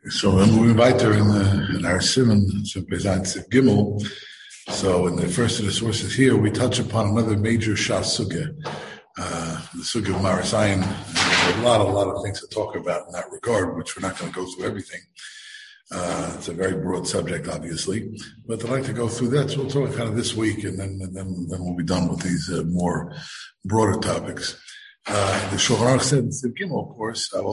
So we're moving weiter in our Simon, Siv Gimel. So in the first of the sources here, we touch upon another major Shas Sugya, the Sugya of Marasayim. There's a lot of things to talk about in that regard, which we're not going to go through everything. It's a very broad subject, obviously, but I'd like to go through that. So we'll talk kind of this week, and then we'll be done with these more broader topics. The Shulchan Aruch said in Siv Gimel, of course, that's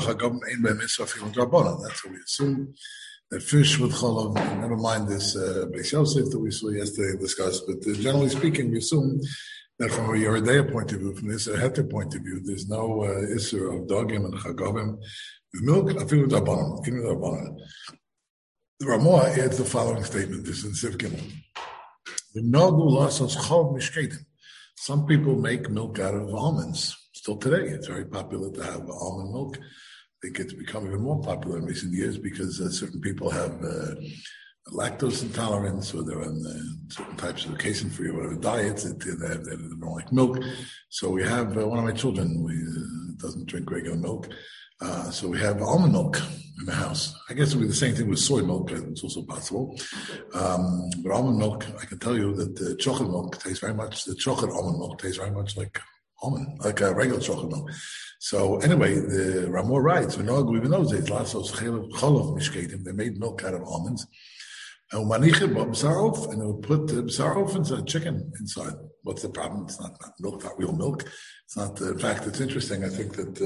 what we assume. That fish with cholov, never mind this Beis Yosef that we saw yesterday and discussed, but generally speaking, we assume that from a Yeridea point of view, from this Heter point of view, there's no Isser of dogim and chagavim with milk, afilu d'Rabbanan, even d'Rabbanan. The Ramah adds the following statement, this is in Siv Gimel. V'nogu lasos chov mishketim. Some people make milk out of almonds. Still today, it's very popular to have almond milk. I think it's become even more popular in recent years because certain people have lactose intolerance, or they're on certain types of casein-free or whatever diets that they don't like milk. So we have one of my children doesn't drink regular milk. So we have almond milk in the house. I guess it would be the same thing with soy milk. It's also possible. But almond milk, I can tell you that the chocolate milk tastes very much, the chocolate almond milk tastes very much like almond, like a regular chocolate milk. So anyway, the Ramah writes, even those days, they made milk out of almonds. And they would put the b'sar inside, chicken inside. What's the problem? It's not milk, not real milk. It's not, in fact, it's interesting. I think that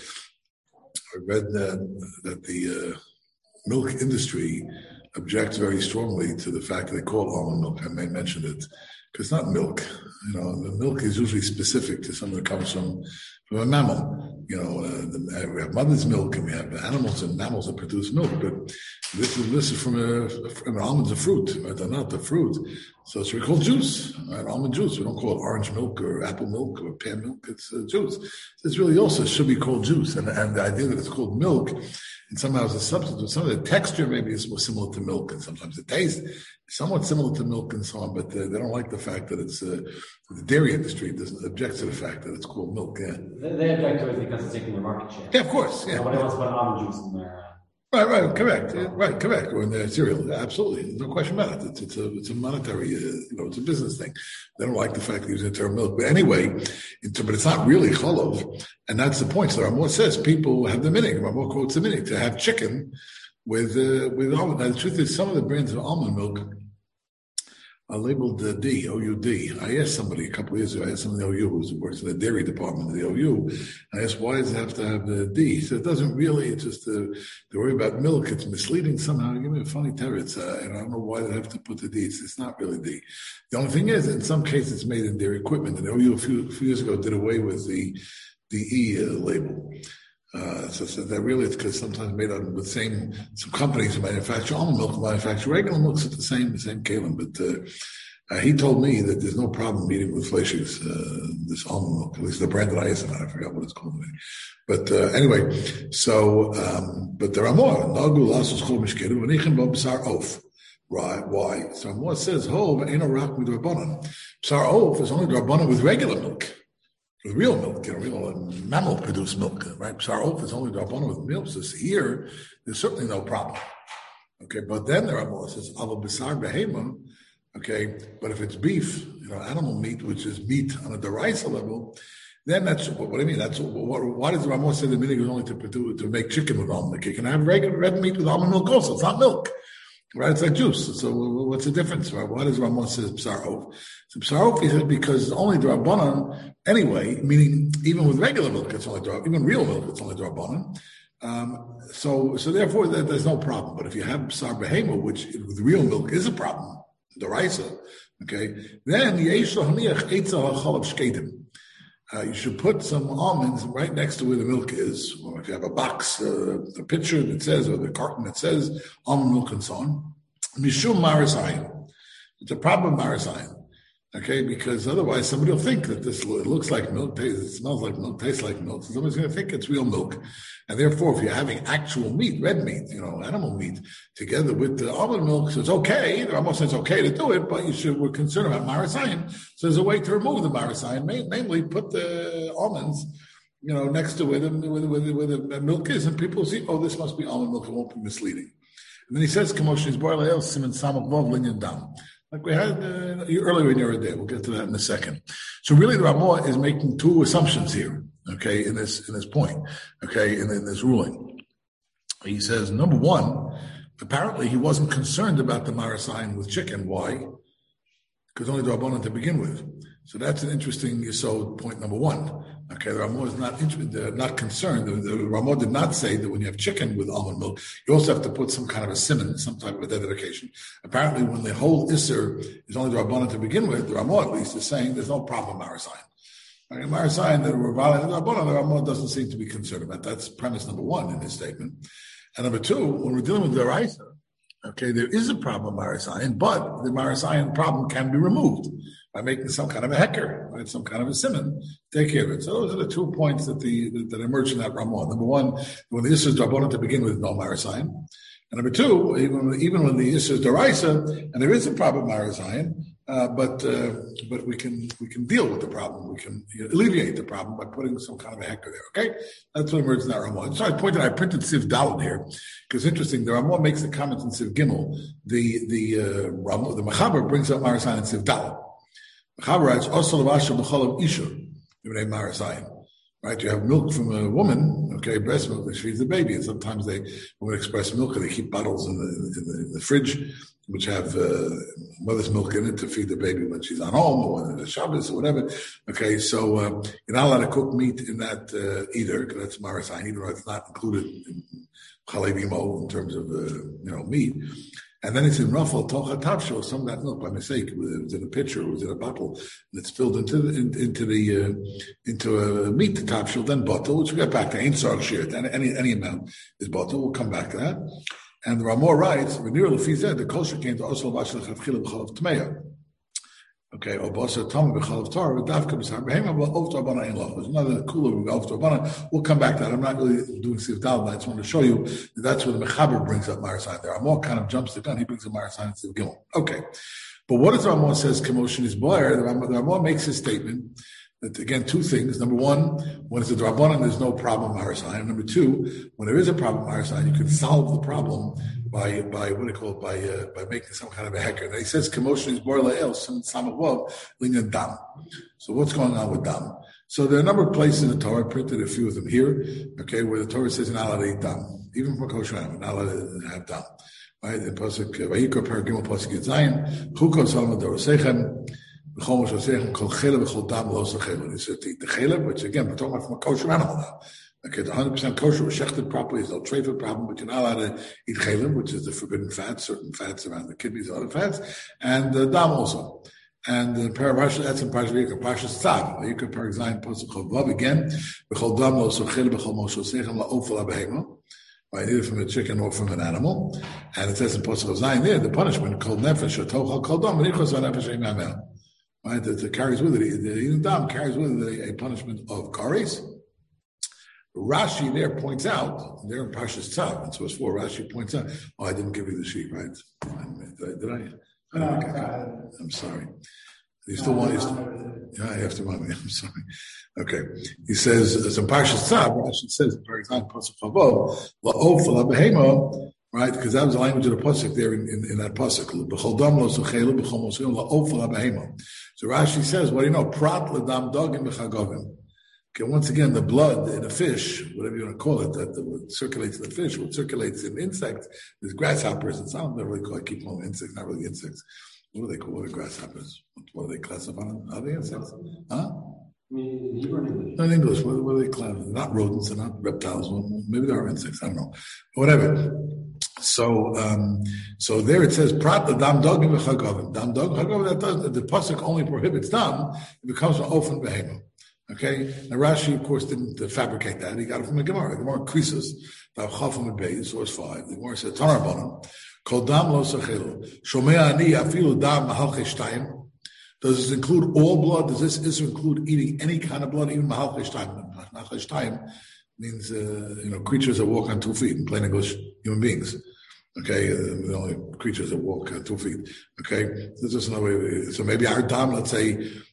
I read that the milk industry objects very strongly to the fact that they call it almond milk. I may mention it because it's not milk. You know, the milk is usually specific to something that comes from a mammal. You know, we have mother's milk and we have animals and mammals that produce milk. But this is from almonds, a fruit, right? They're not the fruit. So it's really called juice, right? Almond juice. We don't call it orange milk or apple milk or pear milk. It's juice. It's really also should be called juice. And the idea that it's called milk and somehow is a substitute. Some of the texture maybe is more similar to milk, and sometimes the taste is somewhat similar to milk and so on, but they don't like the fact that it's the dairy industry doesn't object to the fact that it's called milk. Yeah. They object to it because it's taking their market share. Yeah, of course. Yeah. Nobody wants to put almond juice in there. Right, correct. Right, correct. Or in their cereal. Absolutely. There's no question about it. It's a monetary, it's a business thing. They don't like the fact that you're using the term milk. But anyway, but it's not really cholov. And that's the point. So Ramah says people have the minig. Ramah quotes the minig to have chicken with almond. Now, the truth is, some of the brands of almond milk are labeled D, O-U-D. I asked somebody a couple of years ago, I asked somebody in the OU who works in the dairy department of the OU, I asked, why does it have to have the D? He said, it doesn't really, it's just the worry about milk, it's misleading somehow. Give me a funny teretz, and I don't know why they have to put the D. It's not really D. The only thing is, in some cases, it's made in dairy equipment. And the OU a few years ago did away with the E label. So that really it's because sometimes made out of the some companies who manufacture almond milk manufacture regular milk at the same kalim. But he told me that there's no problem eating with Fleischigs, this almond milk, at least the brand that I used to have, I forgot what it's called. But anyway, so but there are more. Right? Why? So Ramah says, "Hov ain't a rock with rabbanon. B'sar of is only rabbanon with regular milk." With real milk, real mammal-produced milk, right? B'sar of is only rabbanon with milk. So here, there's certainly no problem. Okay, but then the Ramah says, "Ava b'sar behema." Okay, but if it's beef, animal meat, which is meat on a deraisa level, then that's what do you mean? That's why does the Ramah say the minig is only to make chicken with almond milk? You can have regular red meat with almond milk also. It's not milk. Right, it's like juice. So what's the difference? Right? Why does Ramah say b'sar of? So b'sar of, he said, because it's only d'Rabbanan anyway, meaning even with regular milk, it's only d'Rabbanan. Even real milk, it's only d'Rabbanan. So therefore, there's no problem. But if you have b'sar behema, which with real milk is a problem, the raisa, okay, then yesh lahaniach eitzah hachalav shketim. You should put some almonds right next to where the milk is. Or if you have a box, a pitcher that says, or the carton that says almond milk and so on. Mishum marasayim. It's a problem marasayim. Okay, because otherwise somebody will think that it looks like milk, it smells like milk, tastes like milk. So somebody's going to think it's real milk. And therefore, if you're having actual meat, red meat, animal meat, together with the almond milk, so it's okay. The Ramah says it's okay to do it, but we're concerned about marasayim. So there's a way to remove the marasayim, namely put the almonds next to where the milk is, and people see, oh, this must be almond milk. It won't be misleading. And then he says, "Kamosh is boil el siman samach vov linyan dam." Like we had earlier in your day. We'll get to that in a second. So really, the Ramah is making two assumptions here. Okay, in this point. Okay, in this ruling, he says, number one, apparently he wasn't concerned about the marasayin with chicken. Why? Because only the Rabbanan to begin with. So that's an interesting yesod point number one. Okay, the Ramah is not concerned. The Ramah did not say that when you have chicken with almond milk, you also have to put some kind of a siman, some type of a dedication. Apparently, when the whole Isser is only the Rabbanan to begin with, the Ramah at least is saying there's no problem marasayin. Okay, marasayin that we're violating the Rabbanan, the Ramah doesn't seem to be concerned about. That's premise number one in his statement. And number two, when we're dealing with the Raisa, okay, there is a problem with marasayin, but the marasayin problem can be removed by making some kind of a hecker, right? Some kind of a simon, take care of it. So those are the 2 points that emerge in that Ramah. Number one, when the Issa is Drabonon to begin with, no marasayin. And number two, even when the Issa is Daraisa, and there is a problem with marasayin, but we can deal with the problem. We can alleviate the problem by putting some kind of a hecker there. Okay, that's what emerges in that Ramah. So I printed Siv Daled here because interesting. The Ramah makes the comment in Siv Gimel. The Mechaber brings up marasayin in Siv Daled. Mechaber writes also lavasha b'cholav isha ibnei marasayin. Right, you have milk from a woman, okay, breast milk that feeds the baby, and sometimes they women express milk and they keep bottles in the fridge which have mother's milk in it to feed the baby when she's on home or when it's Shabbos or whatever. Okay, so you're not allowed to cook meat in that either, because that's marasayin, even though it's not included in chalevimo in terms of meat. And then it's in ruffle tocha tavshel. Some of that milk, by mistake, it was in a pitcher, it was in a bottle, and it's filled into a meat tavshel, then bottle, which we get back to ain't sarg shirt. Any amount is bottle. We'll come back to that. And the Ramah writes, "V'nir lefizeh the kosher came to osel v'ashel chatchila b'chalav tmeya." Okay, or b'osel tam b'chalav Torah v'davka b'sar behema v'ov Rabbanan ein loch. There's another cooler of Rabbanan. We'll come back to that. I'm not really doing Siv Daled. I just want to show you that that's where the Mechaber brings up marasayin. The Ramah kind of jumps the gun. He brings up marasayin in Siv Gimel. Okay, but what does the Ramah says? Commotion is boyer. The Ramah makes his statement that, again, two things. Number one, when it's a Rabbanan, there's no problem marasayin. Number two, when there is a problem marasayin, you can solve the problem by making some kind of a hecker. And he says commotion is boyer la'el some samavov linyan dam. So what's going on with dam? So there are a number of places in the Torah. I printed a few of them here. Okay, where the Torah says you're not allowed to eat dam, even from kosher animal, not allowed to have dam. Right? The pasuk vayikra per gimel pasuk yitzayin chukos salma dorosechem. He said to eat the chelev, which again, we're talking about from a kosher animal now. Okay, the 100% kosher was shechted properly, there's no treifa problem, but you're not allowed to eat chelev, which is the forbidden fat, certain fats around the kidneys, other fats, and dam also. And the Parashah, that's in Parashah Tzav. You could Parashah Pasuk Chavav again. B'chol dam lo sochel b'chol moshe sechem la'ofel ha'behema. Right, either from a chicken or from an animal. And it says in Pasuk Zayin there, the punishment called nefesh or tochal kol dam v'nichos v'nefesh eimamel. Right, that carries with it, the dam carries with it a punishment of kares. Rashi there points out, there in Parshas Tzav, in source 4, Rashi points out, I didn't give you the sheet, right? Did I? I'm sorry. You still want yeah, you have to remind me. I'm sorry. Okay. He says, as in Parshas Tzav, Rashi says, for example, Pasuk Chavav, la'of la'behema, right? Because that was the language of the pasuk there in that pasuk. So Rashi says, well, prat ledam dogim b'chagovim. Okay, once again, the blood in a fish, whatever you want to call it, that what circulates in the fish, what circulates in insects, there's grasshoppers. And some of them really call it, keep calling insects, not really insects. What do they call it? Grasshoppers. What do they classify them? Are they insects? Huh? Not in English. What do they classify? Not rodents, they're not reptiles. Well, maybe they are insects. I don't know. Whatever. So there it says, Prat the dam dogim v'chagavim. Dam dog chagavim, that does, the pasuk only prohibits dam, it becomes an ofen behema. Okay? Now Rashi, of course, didn't fabricate that. He got it from the Gemara. The Gemara creases, Chafam and Beis, source 5. The Gemara says, Tanarbanim, Kol dam lo sachelu. Shomea ani afilu dam mahalche shtayim. Does this include all blood? Does this include eating any kind of blood, even mahalche shtayim? Mahalche shtayim means, creatures that walk on 2 feet, in plain English, human beings. Okay, the only creatures that walk on 2 feet. Okay, this is another way. So maybe our dam, let's say,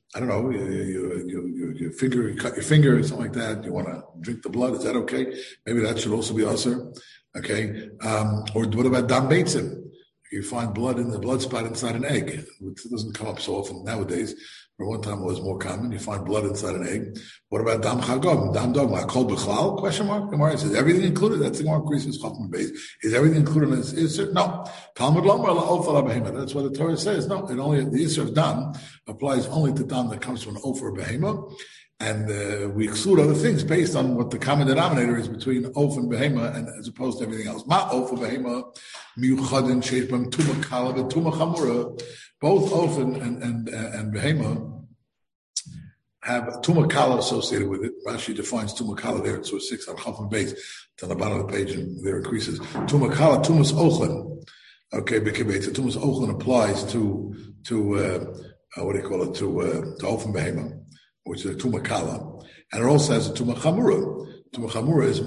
I don't know, you cut your finger or something like that. You want to drink the blood. Is that okay? Maybe that should also be usher. Okay. Or what about dam beitzim? You find blood in the blood spot inside an egg, which doesn't come up so often nowadays. For one time it was more common. You find blood inside an egg. What about dam chagom? Dam dogma? Kol b'chlal? Question mark. Gemara says everything included. That's the Gemara increases chacham base. Is everything included in this isser? No. Talmud lomer la'of ala behema. That's what the Torah says. No, it only the isser of dam applies only to dam that comes from an ofer behema. And we exclude other things based on what the common denominator is between oaf and behema, and as opposed to everything else. Ma oaf and behema, miuchadin sheishbam tuma kala tuma chamura. Both oaf and behema have tuma kala associated with it. Rashi defines tuma kala there. It's 6 on chafan base. It's on the bottom of the page, and there increases. Tuma kala, tumas ochan. Okay, bekibetz. Tumas ochan applies to what do you call it? To oaf and behema, which is a tuma kala, and it also has a tuma chamura. Tuma chamura is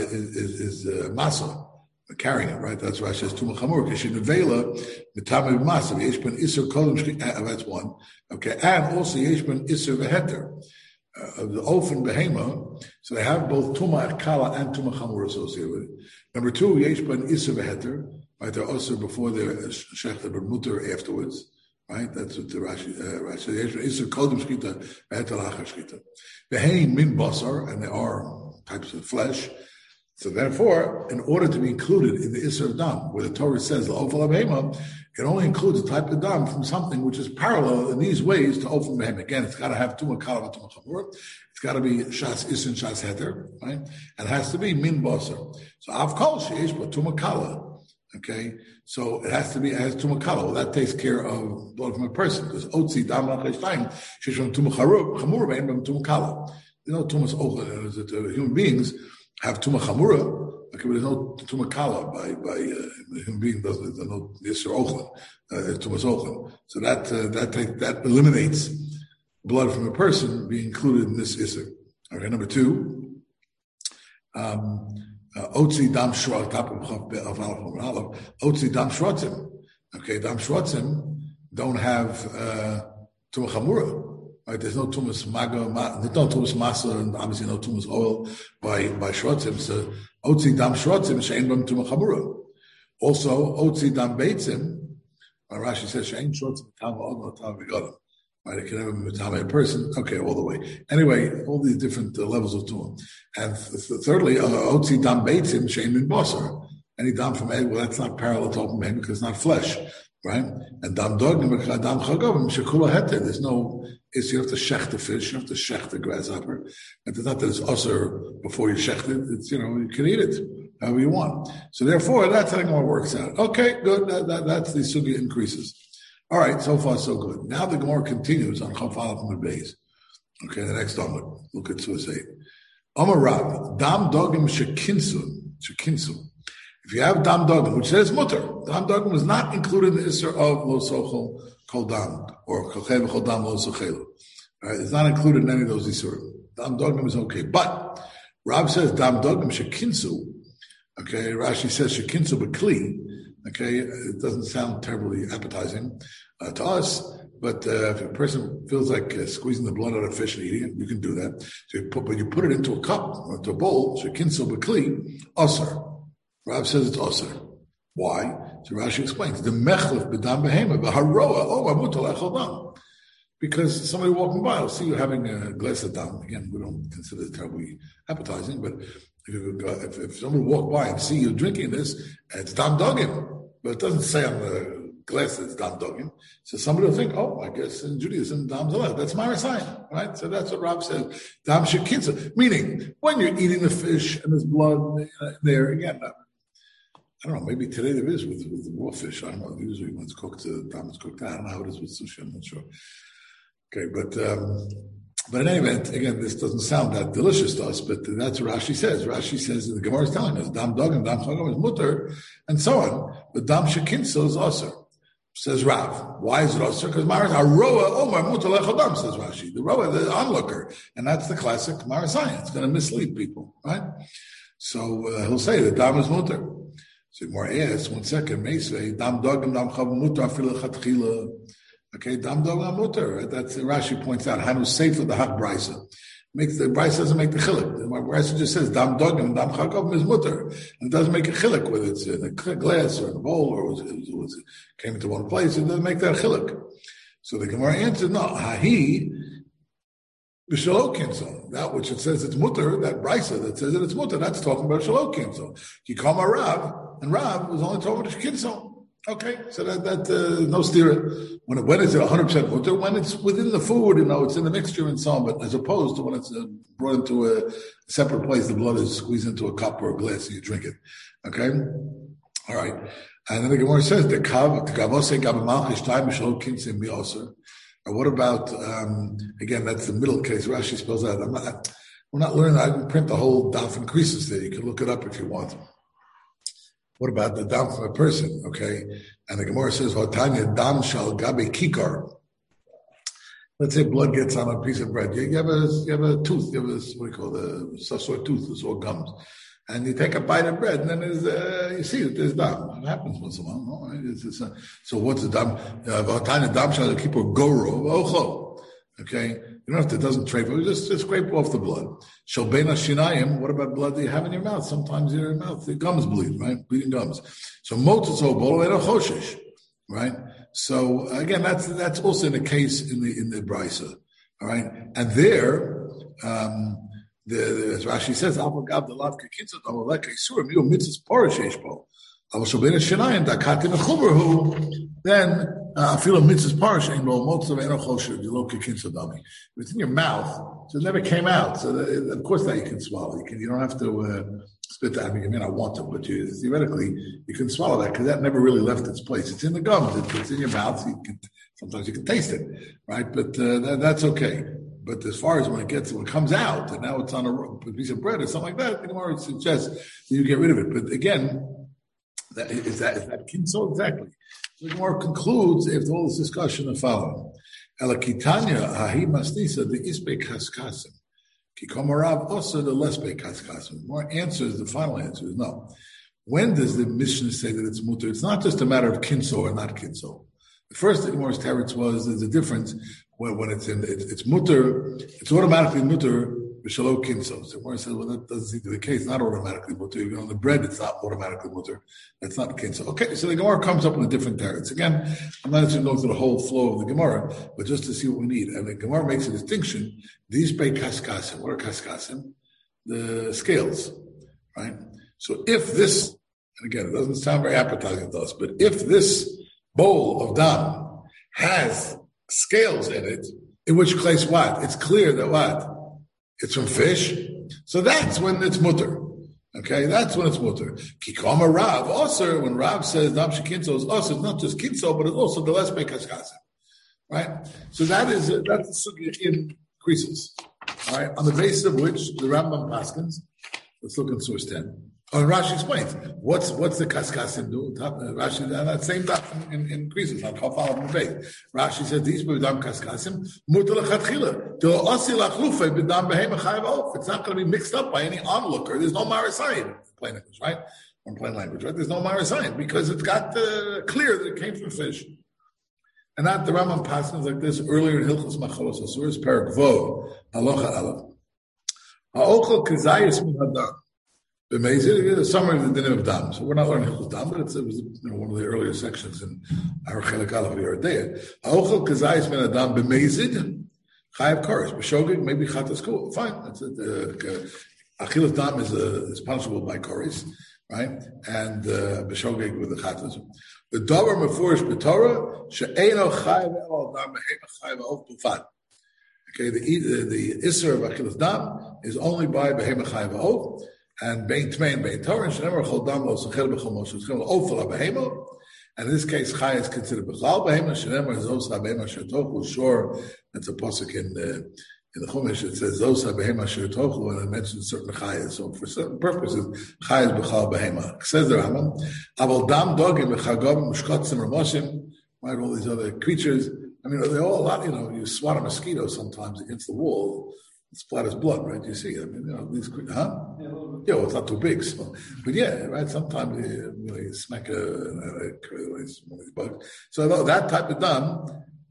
masa, carrying it, right? That's why it says tuma chamura. Kishinavela mitame masa yeshben iser kolim. That's one. Okay, and also yeshben iser veheter of the oaf and behema. So they have both tuma kala and tuma chamura associated with it. Number 2, yeshben iser veheter. Right, they're also before they're shechta but mutter afterwards. Right, that's what the Rashi says. Isser kodem shkita, ve'eter lachar shkita. Ve'hein min basar, and there are types of flesh. So therefore, in order to be included in the isser of dam, where the Torah says l'ofel behema, it only includes a type of dam from something which is parallel in these ways to ofel behema. Again, it's got to have tuma kala v'tuma chamur. It's got to be shas isser and shas heter, right? And it has to be min basar. So av kol sheish but tuma kala. Okay, so it has tuma kala. Well, that takes care of blood from a person because otzi dam lachayim shesh from tuma chamura ve'en from tuma kala. You know, tumas ochel. Human beings have tuma chamura. Okay, but there's no tuma kala by human being doesn't. There's no yisur ochel. Tumas ochel. So that eliminates blood from a person being included in this isur. Okay, number 2. Otzi dam shrotzim, top of Otzi dam shrotzim. Okay, dam shrotzim don't have tuma chamura. Right, there's no tumas maga, there's no tumas masa, and obviously no tumas oil by shrotzim. So otzi dam shrotzim she'en b'm tuma chamura. Also otzi dam beitzim. Rashi says she'en shrotzim tam v'od tam v'gadam. Right, it can never be a person. Okay, all the way. Anyway, all these different levels of tumah. And thirdly, otzi dam beitzim she'en min basar. Any dam from egg, well, that's not parallel to open egg because it's not flesh, right? And dam dogim dam chagavim shekula heter. There's no. You have to shech the fish, you have to shech the grasshopper. And it's not that it's usher before you shech it. It's you can eat it however you want. So therefore, that's how it works out. Okay, good. That's the sugya increases. All right, so far so good. Now the Gemara continues on Chaf Aleph Amud Beis. Okay, the next Amud. Look at Suas 8. Amar Rav, dam dogim shekinsu. If you have dam dogim, which says mutter, dam dogim is not included in the isser of lo sochel kol dam or kol chev kol dam lo sochelu. Right, it's not included in any of those isser. Dam dogim is okay, but Rav says dam dogim shekinsu. Okay, Rashi says shekinsu b'kli. Okay, it doesn't sound terribly appetizing to us, but if a person feels like squeezing the blood out of fish and eating it, you can do that. So you put it into a cup or into a bowl, shekinsu b'kli, asar. Rav says it's asar. Why? So Rashi explains, the mechlef b'dam behema b'haroa o mutal echol dam. Because somebody walking by will see you having a glass of dam. Again, we don't consider it terribly appetizing, but if someone walk by and see you drinking this, it's dam dogim. But it doesn't say on the glass that it's dam dogim. So somebody will think, oh, I guess in Judaism, dam's allowed. That's Marasayan, right? So that's what Rav says. Dam shekinsa. Meaning, when you're eating the fish and there's blood there, again, I don't know, maybe today there is with the raw fish. I don't know. Usually when it's cooked, dam is cooked. I don't know how it is with sushi. I'm not sure. Okay, but in any event, again, this doesn't sound that delicious to us, but that's what Rashi says. Rashi says the Gemara is telling us dam dogim, dam chagam is mutter, and so on. But dam shekinso is asur. Says Rav. Why is it asur? Because Maras haroa omar mutter lechol dam, says Rashi. The roa, the onlooker, and that's the classic Marasayan. It's going to mislead people, right? So he'll say the dam is mutter. So more asks, 1 second, may say dam dogim, dam chagam mutter afilu chatchila. Okay, dam dog mutter. Right? That's Rashi points out. Hanu sefer the hak brisa. Makes the brisa doesn't make the chiluk. The brisa just says dam dog and dam chagov is mutter, and it doesn't make a chiluk whether it's in a glass or in a bowl or it came into one place. It doesn't make that chiluk. So the Gemara answers, no, hahi b'shalo kinso. That which it says it's mutter, that brisa that says that it's mutter, that's talking about shalo kinso. Kikama Rav, and Rav was only talking about kinso. Okay, so that no stira. When is it 100% mutter? When it's within the food, it's in the mixture and so on. But as opposed to when it's brought into a separate place, the blood is squeezed into a cup or a glass, and you drink it. Okay, all right. And then the Gemara says the kavose gabamalchish time mishol kinsim miyoser. What about again? That's the middle case. Rashi spells out. We're not learning. I can print the whole daf in creases there. You can look it up if you want. What about the dam from a person? Okay, and the Gemara says, "Vatanya dam shal gabe kikar." Let's say blood gets on a piece of bread. You have a tooth. You have what do you call some sort of tooth, or gums, and you take a bite of bread, and then you see that there's dam. It happens once in a while. No? So what's the dam? Vatanya dam shal kipur goro ocho. Okay. You don't have to, it doesn't trade, but just scrape off the blood. Shalbena shinayim, what about blood that you have in your mouth? Sometimes in your mouth, the gums bleed, right? Bleeding gums. So mototzo bolo choshish, right? So again, that's also in the case in the brisa, all right? And there, as Rashi says, avagav the lav kekitzot amalek isur miu mitzvah parashesh bo. Avol shalbena shinayim dakatim echuberhu. Then I feel a mitzvah's parish ain't no most of eno choshev you look kinsadami. It's in your mouth, so it never came out. So of course that you can swallow. You don't have to spit that. I mean, I want to, but theoretically you can swallow that because that never really left its place. It's in the gums. It's in your mouth. Sometimes you can taste it, right? But that's okay. But as far as when it comes out, and now it's on a piece of bread or something like that, it suggests that you get rid of it. But again, is that kinso exactly? The Gemara concludes after all this discussion the following: Elakitanya hahi mastisa the isbe kaskasim, kikomarav also the lesbe kaskasim. More answers. The final answer is no. When does the Mishnah say that it's mutter? It's not just a matter of kinso or not kinso. The first thing Gemara's teretz was there's a difference when it's mutter. It's automatically mutter. B'shalo kinso. So Gemara says, well, that doesn't seem to be the case. Not automatically mutter. Even on the bread, it's not automatically mutter. That's not kinso. Okay, so the Gemara comes up with a different teretz. Again, I'm not going to go through the whole flow of the Gemara, but just to see what we need. And the Gemara makes a distinction. These pay kaskasim. What are kaskasim? The scales, right? So if this, and again, it doesn't sound very appetizing to us, but if this bowl of dam has scales in it, in which case what? It's clear that what? It's from fish. So that's when it's mutter. Okay, that's when it's mutter. Kikama Rav, also when Rav says dam shekinso is also, it's not just kinso, but it's also the lesbe kaskasim. Right? So that's the sugya in creases. All right, on the basis of which the Rambam paskins, let's look at source 10. Oh, Rashi explains what's the kaskasim do. Rashi that same stuff in creases. I'll follow from the base. Rashi said these b'dam kaskasim mutar lechatchila to osi lachlufe b'dam behema chayav off. It's not going to be mixed up by any onlooker. There's no marasayim in plain English, right? In plain language, right? There's no marasayim because it's got clear that it came from fish. And that the Rambam passes like this earlier in Hilchos Machalos Asuros Perak Vo Halacha Aleph. Ha'ochel kazayis min hadam. A summary of the din of dam. So we're not learning Hilchos Dam, but it was one of the earlier sections in our Chelik Aleph Yerodea. Ha'ochel kazayis min hadam b'mezid chayav kares b'shogeg maybe chatas kul. Fine. That's it. Achilas dam is punishable by kares, right? And b'shogeg with the chatas. The davar mefurish b'Torah she'eino chayav el dam behema chayav el tufat. Okay, the iser of achilas dam is only by behema chayav el. And bein tmei and bein Torah, and never chol dam lo sechel b'chol moshe tzchel ofel behema. And in this case, chay is considered b'chal behema. Shenemer zos behema shetochu. Sure, that's a pasuk in the Chumash. It says zos behema shetochu, and it mentions certain chayas. So for certain purposes, chay is b'chal behema. Says the Rambam, aval dam dogim b'chagom mushkotzim ramoshim. Right, all these other creatures. I mean, they're all a lot. You swat a mosquito sometimes against the wall. It splatters blood, right? You see, I mean, these, huh? Yeah, well, it's not too big, so. But yeah, right. Sometimes you smack one of these bugs. So that type of dam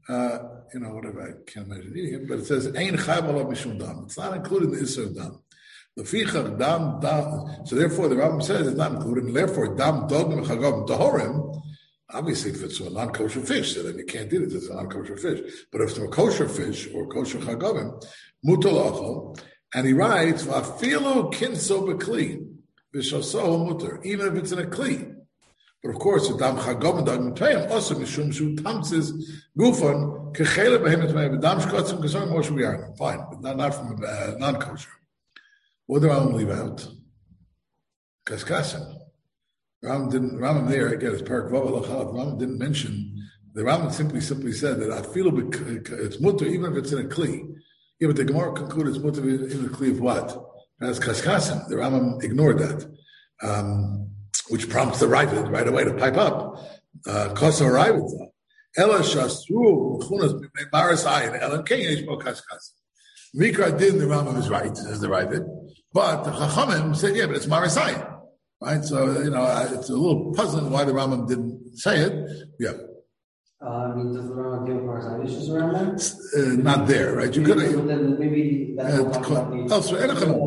whatever, I can't imagine eating it, but it says, Ein chayv alav mishum dam. It's not included in the Isser of dam. Lefichach dam. So therefore, the Rambam says it's not included, and therefore, dam dogim chagavim tahorim. Obviously, if it's a non-kosher fish, so then you can't eat it. It's a non-kosher fish. But if it's a kosher fish or kosher chagavim, mutal achol, and he writes, "Vafilu kinso bekli v'shasohu muter," even if it's in a kli. But of course, the dam chagavim dam mitayim also mishum shu tamtzis gufon kechele behemet mei v'dam shkotzim k'zor moshe v'yarnim. Fine, but not from non-kosher. What do I leave out? Kaskasim. Rambam there, again, it's Parak Vav Alachalav. Rambam didn't mention, the Rambam simply said that I feel it's mutter even if it's in a kli. Yeah, but the Gemara concluded it's mutter in a kli of what? That's kaskasim. The Rambam ignored that, which prompts the Ravid right away to pipe up. Kosa Ravid. Ela shastru chunas maris ayin elam kein yishbo kaskasim. Mikra din, the Rambam is right, as the Ravid, but the Chachamim said, yeah, but it's maris ayin. Right, so it's a little puzzling why the Rambam didn't say it. Yeah. Does the Rambam deal with Marzai issues around that? Not there, right? You could have. Then maybe that's elsewhere.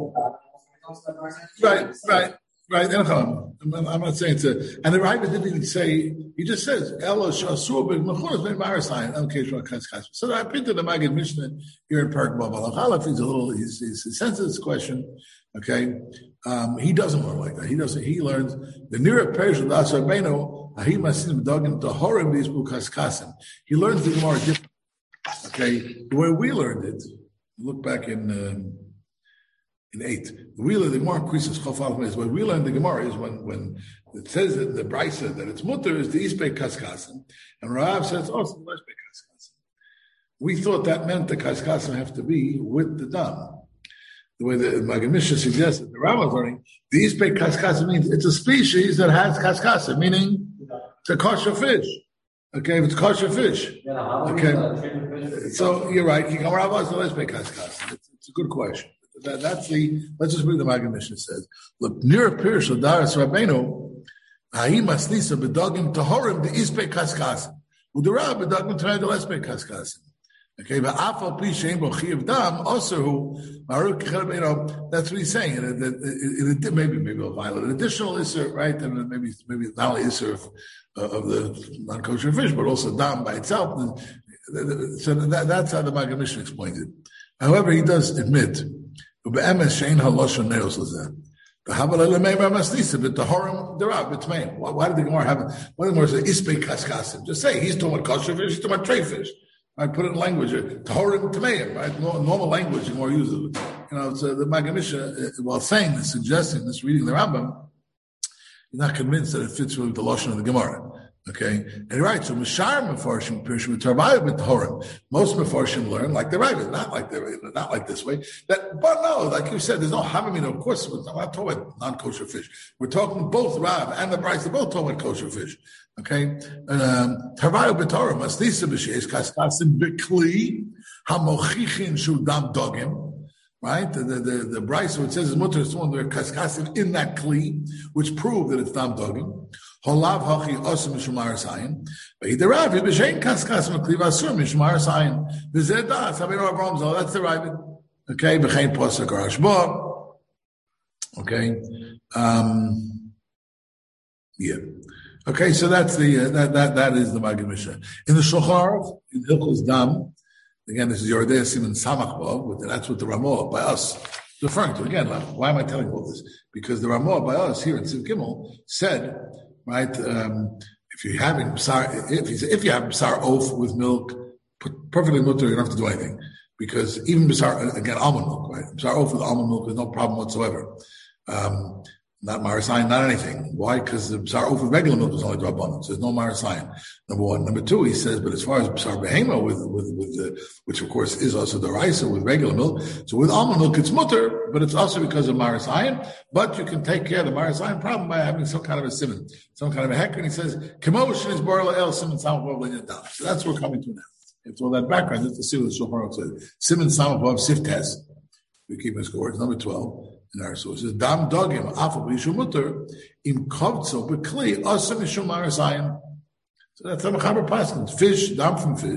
Right. I'm not saying it's a. And the Rambam didn't even say. He just says Elo Shasur ben Mechunas ben Marasayin. So I printed the Maggid Mishnah here in Parak Vav Alachalav. He's a little. He senses this question. Okay. He doesn't learn like that. He learns the nearer Persian Das Rabbeinu. He masim dogim tahorim bisbu kaskasim. He learns the Gemara different. Okay, the way we learned it. Look back in 8. The Gemara increases chofal meis. When we learned the Gemara is when it says that the Brisa that it's mutter is the ispei kaskasim, and Rav says also the ispei kaskasim. We thought that meant the kaskasim have to be with the dam. The way the Maggid Mishnah suggested, the Rambam is learning, the ispei kaskasim means it's a species that has kaskasim, meaning it's a kosher fish. Okay, if it's kosher fish. Okay, so you're right. It's a good question. Let's just read the Maggid Mishnah says. Look, near a Pirish of Daras Rabbeinu, Ha'im Asnisa bedogim tahorim the ispei kaskasim. U'derab bedogim t'nei the lespei kaskasim. Okay, but afal pi shein bo chiyav dam also who maruk kichelab. That's what he's saying. Maybe a violent additional isser, right? And maybe not only isser of the non-kosher fish, but also dam by itself. So that's how the Maggid Mishnah explains it. However, he does admit ube'emes shein haloshon neos lazeh. Why did the Gemara have? Why did the Gemara say ispei kaskasim? Just say he's talking about kosher fish. He's talking about tray fish. I put it in language, Tahorim Tameim, right? Normal language, more uses it. So the Maggid Mishnah, while saying this, suggesting this, reading the Rambam, you're not convinced that it fits with the Lashon of the Gemara. Okay? And he writes, so Mishar Mefarshim Pirshim Tarbayu with Tahorim. Most Mefarshim learn like the Ravid, not like this way. But no, like you said, there's no Hamamina. Of course, we're not talking about non-kosher fish. We're talking both Rav and the Bryce, they're both talking about kosher fish. Okay, Tarvayu b'Torah masnisa b'sheish kaskasim b'kli hamochichin shu dam dogim. Right, the Bryce which says mutter is one there kaskasim in that kli, which prove that it's dam dogim. Holav hachi osam mishumar sayin. B'idarav b'shein kaskasim b'kli v'asur mishumar sayin. V'zeh das havinu Avraham Zal. That's the Ravid. Okay, b'chein posuk or hashbah. Okay, yeah. Okay, so that's the that is the Maggid Mishnah. In the Shulchan Aruch, in Hilchos Dam, again, this is Yordei Siman Samach Vav, but that's what the Ramah by us is referring to. Again, why am I telling all this? Because the Ramah by us here in Siv Gimel said, right, if you're having b'sar, if you have b'sar oaf with milk, perfectly mutter, you don't have to do anything. Because even b'sar, again, almond milk, right? B'sar oaf with almond milk, there's no problem whatsoever. Not marasayin, not anything. Why? Because the b'sar oaf with regular milk is only drabanan. So there's no marasayin. Number one. Number two, he says, but as far as b'sar behema with the, which of course is also the raisa with regular milk. So with almond milk, it's mutter, but it's also because of marasayin. But you can take care of the marasayin problem by having some kind of a simon, some kind of a hecker. And he says, Kemotion is barla el simon samavav l'yadam. So that's what we're coming to now. It's all that background, just to see what the Shulchan Aruch says. Simon samavav siftes. We keep his score. It's number 12. In our sources, dam dogim afal b'yishum mutter im kovtzo b'kli asa mishum marasayin. So that's the mechaber paskins. Fish, dam from fish,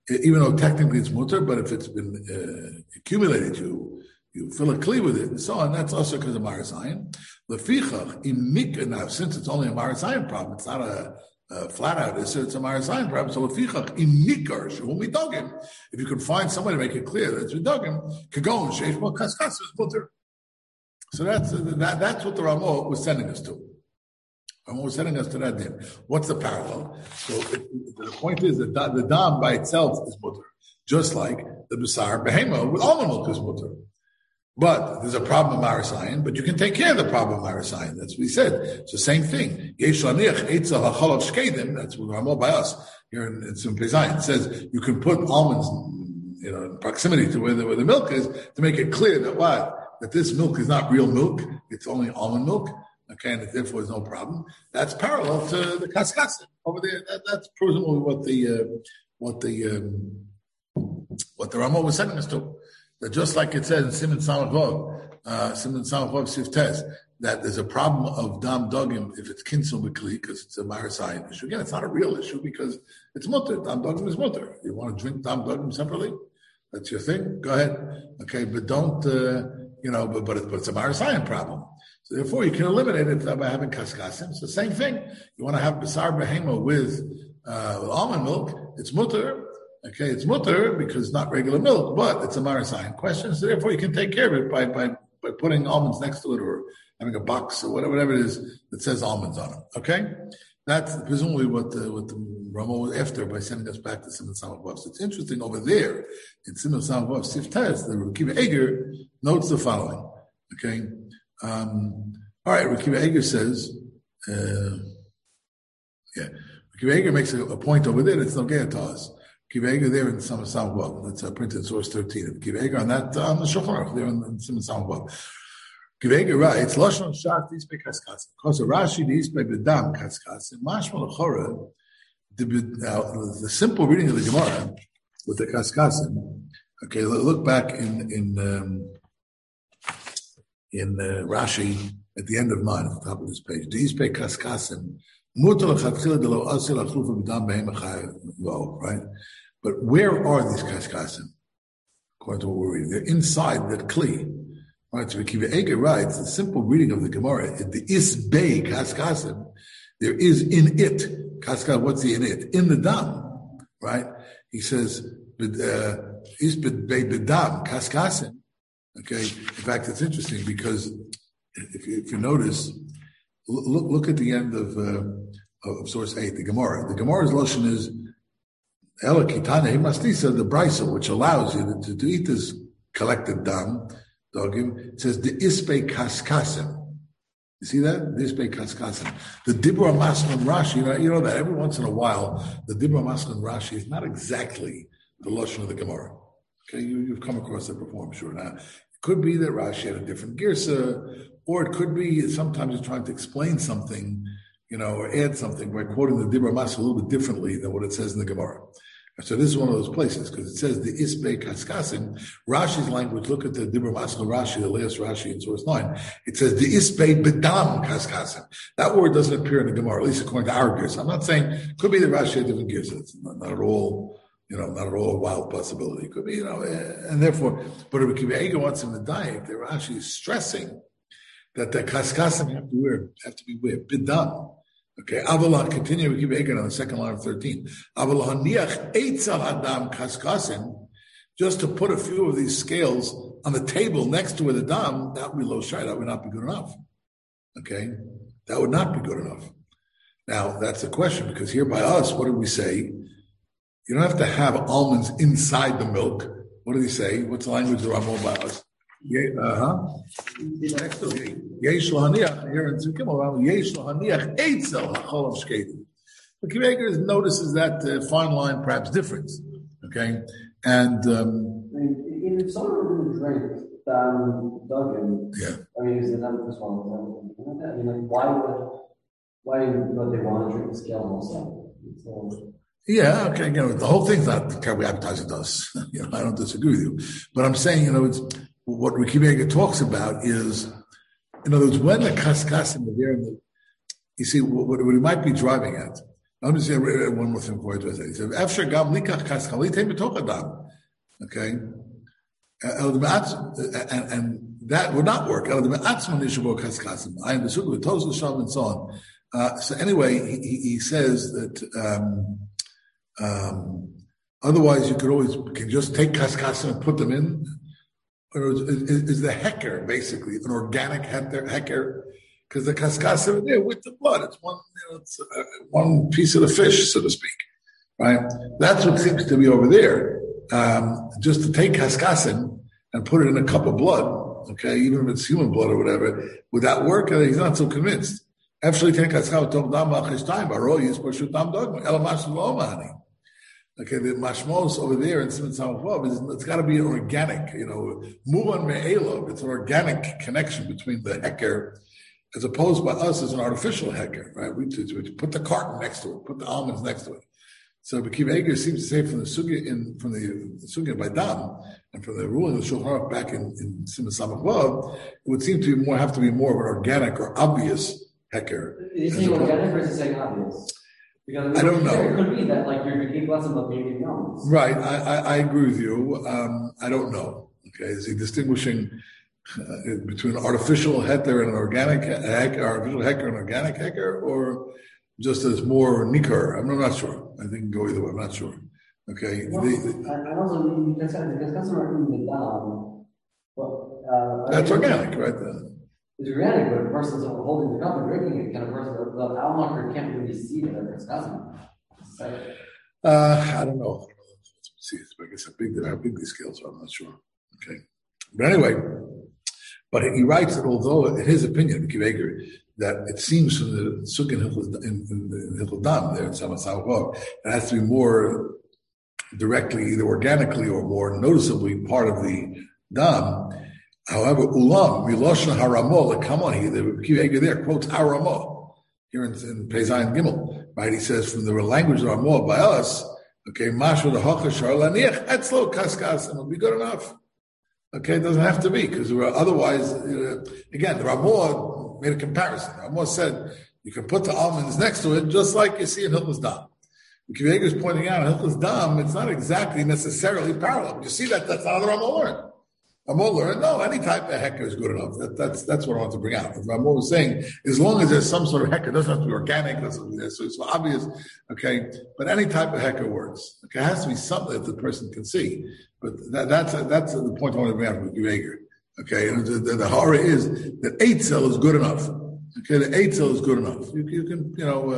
even though technically it's mutter, but if it's been accumulated, you fill a kli with it and so on. That's also because of Marasayan. Lefichach imik. Now, since it's only a Marasayan problem, it's not a flat out. It's a Marasayan problem. So lefichach imikar shehu midogim. If you can find somebody to make it clear that it's midogim, kagon sheish bo kaskas is mutter. So that's what the Ramah was sending us to. Ramah was sending us to that din. What's the parallel? So the point is that the dam by itself is mutter, just like the B'sar Behema with almond milk is mutter. But there's a problem of Marasayan, but you can take care of the problem of Marasayan. That's what he said. It's the same thing. Yesh laniach eitza hacholov shkedim. That's what Ramah by us here in Simplei Zayin. It says you can put almonds, in proximity to where the milk is to make it clear that this milk is not real milk. It's only almond milk. Okay, and therefore there's no problem. That's parallel to the kaskasim over there. That's presumably what the Ramah was sending us to. That just like it says in Siman Samach Vav Siftes, that there's a problem of dam dogim if it's kinsum b'kli because it's a Marasayan issue. Again, it's not a real issue because it's mutter. Dam dogim is mutter. You want to drink dam dogim separately? That's your thing. Go ahead. Okay, but don't but it's a Marasayan problem. So therefore, you can eliminate it by having kaskasim. It's the same thing. You want to have B'sar Behema with almond milk. It's mutter. Okay, it's mutter because it's not regular milk, but it's a Marasayan question. So therefore, you can take care of it by putting almonds next to it or having a box or whatever it is that says almonds on it. Okay, that's presumably what the Ramah was after by sending us back to Siman Samach Vav. So it's interesting over there in Siman Samach Vav Siftes, the Reb Akiva Eiger notes the following. Okay, all right. Reb Akiva Eiger says, Reb Akiva Eiger makes a point over there that's nogea to us. Akiva Eiger there in Siman Samach Vav. That's printed in source 13. Akiva Eiger on that on the Shulchan Aruch there in Siman Samach Vav. Akiva Eiger writes, Lashon Shach Dispe Kaskasim. Because Rashi Dispe Bedam Kaskasim. Mashma L'chora. The simple reading of the Gemara with the Kaskasim. Okay, look back in Rashi at the end of 9 at the top of this page. Dispe Kaskasim. Right? But where are these kaskasim? According to what we're reading, they're inside that kli. Right? So Akiva Eiger writes, the simple reading of the Gemara, the isbei kaskasim, there is in it, kaskas, what's the in it? In the dam, right? He says, isbei bedam kaskasim. Okay, in fact, it's interesting because if you notice, look at the end of source 8, the Gemara. The Gemara's lotion is Ela Kitane Mastisa, the Brisa, which allows you to eat this collected dam, dogim. It says the Ispe Kaskasim. You see that? The Ispe Kaskasim. The Dibra Maslan Rashi, you know that every once in a while, the Dibra Maslan Rashi is not exactly the lotion of the Gemara. Okay, you've come across that before, I'm sure. Now, it could be that Rashi had a different girsa, or it could be sometimes he's trying to explain something, or add something by quoting the Dibra Mas a little bit differently than what it says in the Gemara. So this is one of those places because it says the Isbei Kaskasim. Rashi's language. Look at the Dibra Mas Rashi, the last Rashi in source 9. It says the Isbei Bedam Kaskasim. That word doesn't appear in the Gemara, at least according to our gears. I'm not saying it could be that Rashi had different gears. It's not at all. Not at all a wild possibility. It could be, and therefore, but Reb Akiva Eiger wants him to dive. They're actually stressing that the kaskasim have to be where? Bidam. Okay, Avalah, continue Reb Akiva Eiger on the second line of 13. Avalah niach eitzal adam kaskasim, just to put a few of these scales on the table next to the dam, that would be low shai, that would not be good enough. Okay, that would not be good enough. Now, that's the question, because here by us, what do we say? You don't have to have almonds inside the milk. What did he say? What's the language of Ramah by us? Next to Yesh lahaniach here in Tzimkim. Yesh lahaniach eitzel hachol of shkedim. The Akiva Eiger notices that fine line, perhaps difference. Okay, and if someone were going to drink dogim, is it not this one? Why would they want to drink the scale also? Yeah, okay. The whole thing's not terribly advertising to us. I don't disagree with you, but I'm saying, it's what Reb Akiva Eiger talks about is, in other words, when the kaskasim are there, you see what we might be driving at Let me say one more thing before I do it. He said, "After gam likach kaskalitem b'toch adam." Okay, and that would not work. I understood with Tosel Sham and so on. So anyway, he says that otherwise you can just take kaskasim and put them in. Or is the hecker basically an organic hecker? Because the kaskasim are there with the blood. It's one piece of the fish, so to speak, right? That's what seems to be over there. Just to take kaskasim and put it in a cup of blood, okay, even if it's human blood or whatever, would that work? He's not so convinced. Actually, take kaskasim Okay, the mashmos over there in Siman Samachvav it's got to be an organic, muvan me'elav. It's an organic connection between the hecker, as opposed by us as an artificial hecker, right? We put the carton next to it, put the almonds next to it. So Akiva Eiger seems to say from the sugya by Dam and from the ruling of Shulchan Aruch back in Siman Samachvav, it would seem to have to be more of an organic or obvious hecker. Is he organic or is he saying obvious? Because I don't know. It could be that you're keep lesson about being almonds. Right, I agree with you. I don't know. Okay, is he distinguishing between an artificial hecker and an organic hecker, artificial hecker and organic hecker, or just as more nikar? I'm not sure. I think it can go either way. I'm not sure. Okay. No, and also you can say because customer in the that's organic, right? It's organic, but a person's holding the cup and drinking it. Kind of person, the almonker can't really see that it's customer. I don't know. See, I guess how big these scales are. I'm not sure. Okay, but anyway, but he writes that although in his opinion, that it seems from the Sukh in Hilchot Dam there in Samachvav, it has to be more directly, either organically or more noticeably part of the Dam. However, Ulam, Miloshan Haramo, come on, the Akiva Eiger there quotes Haramo here in Peizayin Gimel, right? He says from the language of Haramo by us, okay, Mashra the Hochashar Laniach Etzlo Kaskas, and it'll be good enough. Okay, it doesn't have to be, because otherwise, again, the Ramo made a comparison. Ramo said you can put the almonds next to it, just like you see in Hilchos Dam. Akiva Eiger is pointing out in Hilchos Dam, it's not exactly necessarily parallel. You see that's not how the Ramo learned. Ramo learned, no, any type of hecker is good enough. That's what I want to bring out. Ramo was saying, as long as there's some sort of hecker, it doesn't have to be organic, doesn't be so it's obvious, okay, but any type of hecker works. Okay, it has to be something that the person can see. But that's the point I want to bring out from Akiva Eiger. Okay, and the horror is that 8 cell is good enough. Okay, the 8 cell is good enough. You can,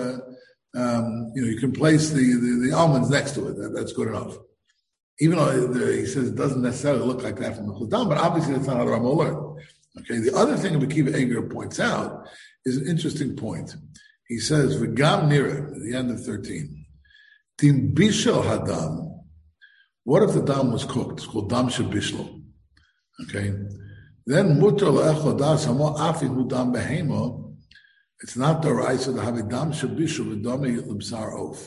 you can place the almonds next to it. That's good enough. Even though he says it doesn't necessarily look like that from the Chudam, but obviously that's not how the Ramo learned. Okay, the other thing Akiva Eiger points out is an interesting point. He says, "V'gam nira," at the end of 13, "Tim bishel hadam." What if the dam was cooked? It's called dam shebishlo. Okay, then mutar le'echol das hamo afi hu dam behemo. It's not the raisa to have a dam shebishlo v'dami l'bsar of.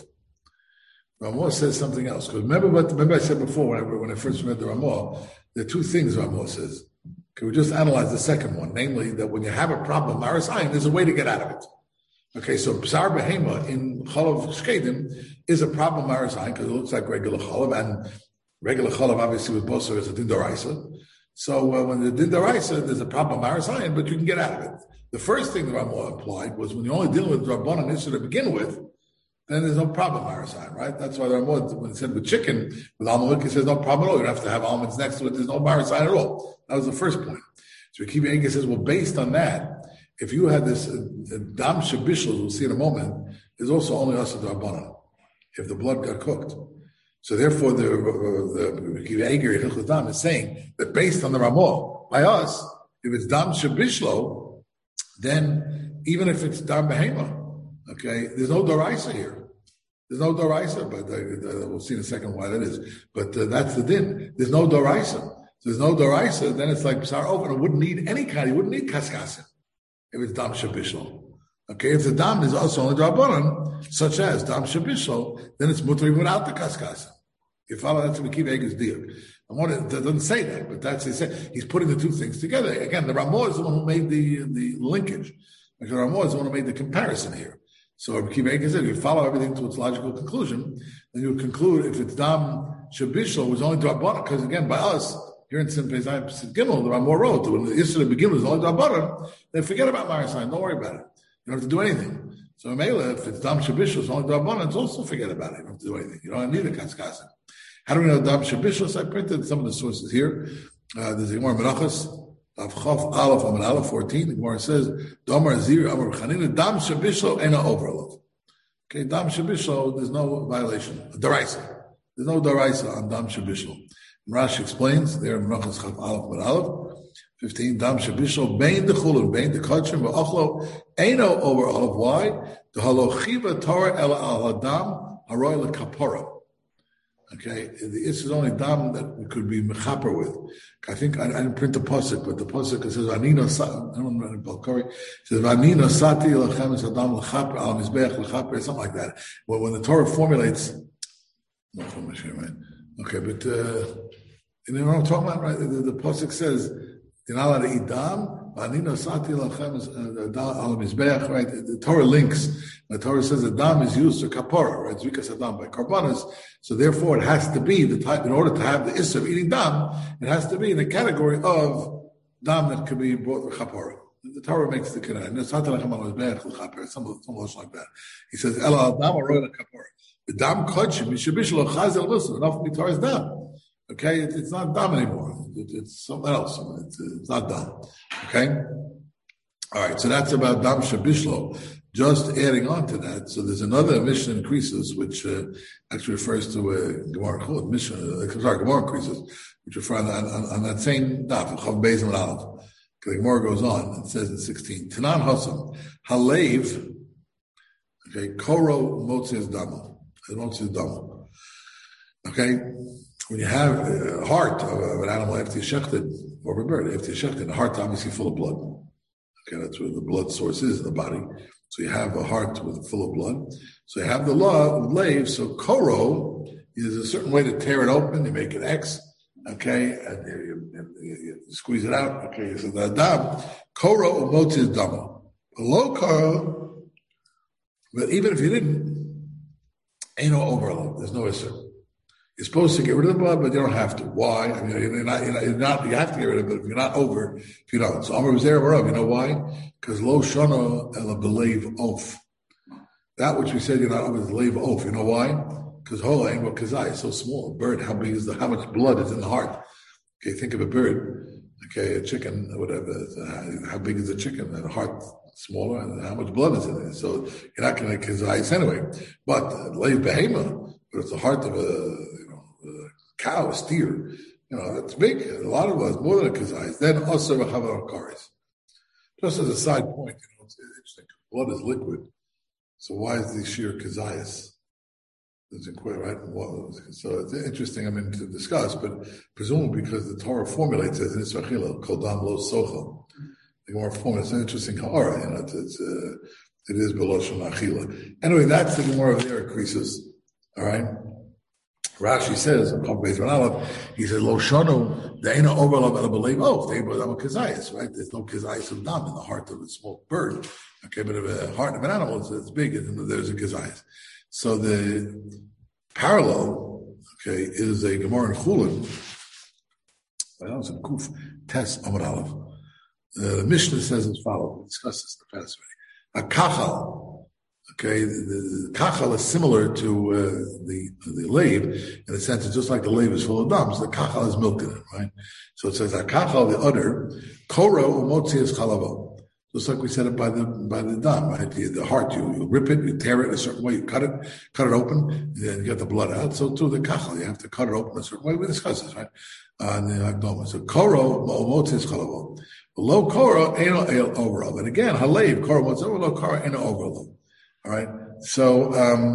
Ramah says something else. Because remember I said before when I first read the Ramah, there are two things Ramah says. Okay, we just analyze the second one, namely that when you have a problem, Marasayin, there's a way to get out of it. Okay, so B'sar Behema in Cholav Shkedim is a problem Marasayin because it looks like regular Cholav, and regular Cholav obviously with Bosser is a Din D'Oraisa. So when the Din D'Oraisa, there's a problem Marasayin, but you can get out of it. The first thing the Ramah applied was when you're only dealing with Rabbanan Issur to begin with, then there's no problem, Marasayin, right? That's why the Ramah, when it said with chicken, with almond, he says no problem at all. You don't have to have almonds next to it. There's no Marasayin at all. That was the first point. So Akiva Eiger says, well, based on that, if you had this dam shabishal, we'll see in a moment, is also only us at the Rabbanan, if the blood got cooked. So therefore, the Akiva Eiger in Hilchos Dam is saying that based on the Ramah, by us, if it's dam shabishlo, then even if it's dam behema, okay, there's no Doraisa here. There's no Doraisa, but we'll see in a second why that is. But that's the din. There's no Doraisa. So there's no Doraisa, then it's like B'sar Oven. It wouldn't need any kind. You wouldn't need Kaskasim if it's Dam Shabishal. Okay, if the Dam is also only Drabanan, such as Dam Shabishal, then it's Mutter even without the Kaskasim. You follow that to Akiva Eiger's deal. That doesn't say that, but that's he's putting the two things together. Again, the Ramah is the one who made the linkage. Like the Ramah is the one who made the comparison here. So Rabbi Akiva Eiger said, if you follow everything to its logical conclusion, then you would conclude if it's dam shabishlo was only drabanan, because again, by us, here in Sin Pezayim Gimel, there are more roads. When the Yisrael begins only drabanan, then forget about Marisayin, don't worry about it. You don't have to do anything. So Mela, if it's dam shabishlo, it's only drabanan, it's also forget about it. You don't have to do anything. You don't need a kaskasim. How do we know dam shabishlo? So I printed some of the sources here. There's the Gemara Menachos, Av Chof Aleph Amud Aleph 14. The Gemara says, Domar Zir Amar Chanina Dam Shabishlo Ena Overlov. Okay, Dam Shabishlo, there's no violation. Daraisa. There's no daraisa on Dam Shabishlo. Rashi explains there in Menachos Chof Aleph Amud Aleph 15. Dam Shabishlo Bein the Chulun Bein the Kachim Va'achlo Ena Overlov. Why? The Halochiva Torah Ela Al Hadam Haroy LeKapora. Okay, this is only dam that we could be mechaper with. I think I didn't print the pasuk, but the pasuk says Vanino Sati. I don't know in Balkari. It says Vanino Sati Lachem is Adam Lechaper Al Mizbeach Lechaper, something like that. Well, when the Torah formulates, okay, but you know what I'm talking about, right? The pasuk says you're not allowed to eat dam. Vanino Sati Lachem is Al Mizbeach, right? The Torah links. The Torah says that dam is used to kapara, right? Zvikas adam by karbanas. So therefore, it has to be the type. In order to have the issue of eating dam, it has to be in the category of dam that could be brought with kapara. The Torah makes the kinai. Something like that. He says, "Ela dam aroy kapara." The dam kodshim mishabishlo chazel lusa. Enough of Torah's dam. Okay, it's not dam anymore. It's something else. It's not dam. Okay. All right. So that's about dam shabishlo. Just adding on to that, so there's another Mishnah in Krisus, which actually refers to Gemara Chut. Gemara Krisus, which refers on that same daf, Chav Beis and Aleph. The Gemara goes on and says in 16, Tanan Hasam, Halev, okay, Koro Motzi's Damo. Okay, when you have a heart of an animal after you shechted, or a bird after you shechted, the heart obviously full of blood. Okay, that's where the blood source is in the body. So you have a heart full of blood. So you have the law of lave. So koro is a certain way to tear it open. You make an X, okay, and you squeeze it out. Okay, so the adam koro umotziz dama. Below koro, but even if you didn't, ain't no overload. There's no issue. You're supposed to get rid of the blood, but you don't have to. Why? I mean, you're not. You have to get rid of it if you're not over. If you don't, so Amar was there. You know why? Because lo shana ela believe oaf. That which we said you're not over is lave oaf. You know why? Because hola ain't what kazai is so small. A bird, how much blood is in the heart? Okay, think of a bird. Okay, a chicken, whatever. How big is a chicken? And the heart smaller, and how much blood is in it? So you're not going to kazai anyway. But lave behema, but it's the heart of a cow, a steer, that's big. A lot of us, more than a kazai. Then also a chavar karis. Just as a side point, it's interesting. Blood is liquid, so why is the sheer kazayas? It's quite right. So it's interesting. To discuss, but presumably because the Torah formulates as in Israel, kol dam lo sochel. The Gemara formulates an interesting ha'ara. It is below shon achila. Anyway, that's the Gemara there increases. All right. Rashi says, he says, Lo shonu, there ain't no overlap of believe. Oh, they were kazayas, right? There's no kazayas of dam in the heart of a small bird. Okay, but if a heart of an animal is big, there's a kazayas. So the parallel, okay, is a Gemara in Chulin. Well, it's in Kuf Tes Amud Aleph. The Mishnah says as follows. We discussed this in the past already. A kachal. Okay, the kachal is similar to the lave in the sense it's just like the lave is full of dam. So the kachal has milk in it, right? So it says a kachal, the udder, koro umotzi is chalavo. Just like we said it by the dam, right? The heart, you rip it, you tear it a certain way, you cut it open, and then you get the blood out. So too the kachal, you have to cut it open a certain way. We discussed this, right? And the Akdoma. So koro umotzi is chalavo. Below koro ain't no overall. And again, halev koro umotzi below koro ain't no overall. All right. So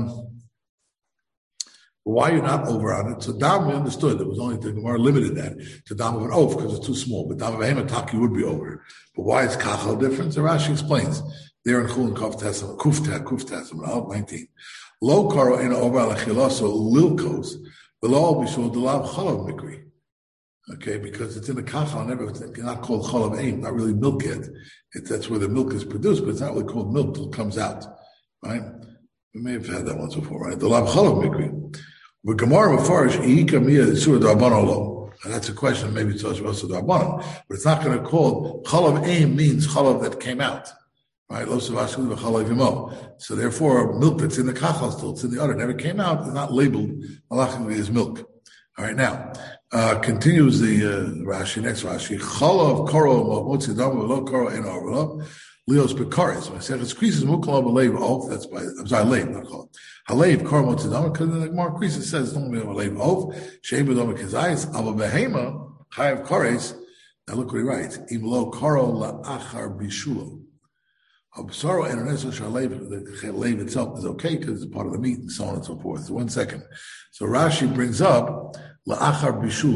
why you're not over on it? So dam we understood there was only the Gemara limited that to dam of an oaf because it's too small. But dam of a hemataki would be over it. But why is kachal different? So Rashi explains there in Chulin Kuf 19. Lo karo in over al achilaso lilkos below bishul delav chalav mikri. Okay, because it's in the kachal, it's not called chalav aim, not really milk yet. That's where the milk is produced, but it's not really called milk till it comes out. right? We may have had that once before, right? The Lav Chalav Mikri. But Gemara Mefarish, Iyika Mia Surah D'Rabbanan Lo. And that's a question, maybe it's also D'Rabbanan, but it's not going to call, Chalav Aim means Chalav that came out. Right? So therefore, milk that's in the kachal still, it's in the udder, never came out, is not labeled halachically as milk. All right, now, continues the Rashi, next Rashi. Chalav koro motzi dama v'lo koro en arvelo leos bekaris. When I said it's creases mukalav alev oaf, that's by, I'm sorry, alev, not chalav. Alev koro motzi dama, because the Gemara creases says, don't be alev oaf, shein b'dama kizayis, ava behema, chayav kares. Now look what he writes. Im lo koro la'achar bishulo. Absaro and the lev itself is okay because it's part of the meat and so on and so forth. So 1 second. So Rashi brings up la'achar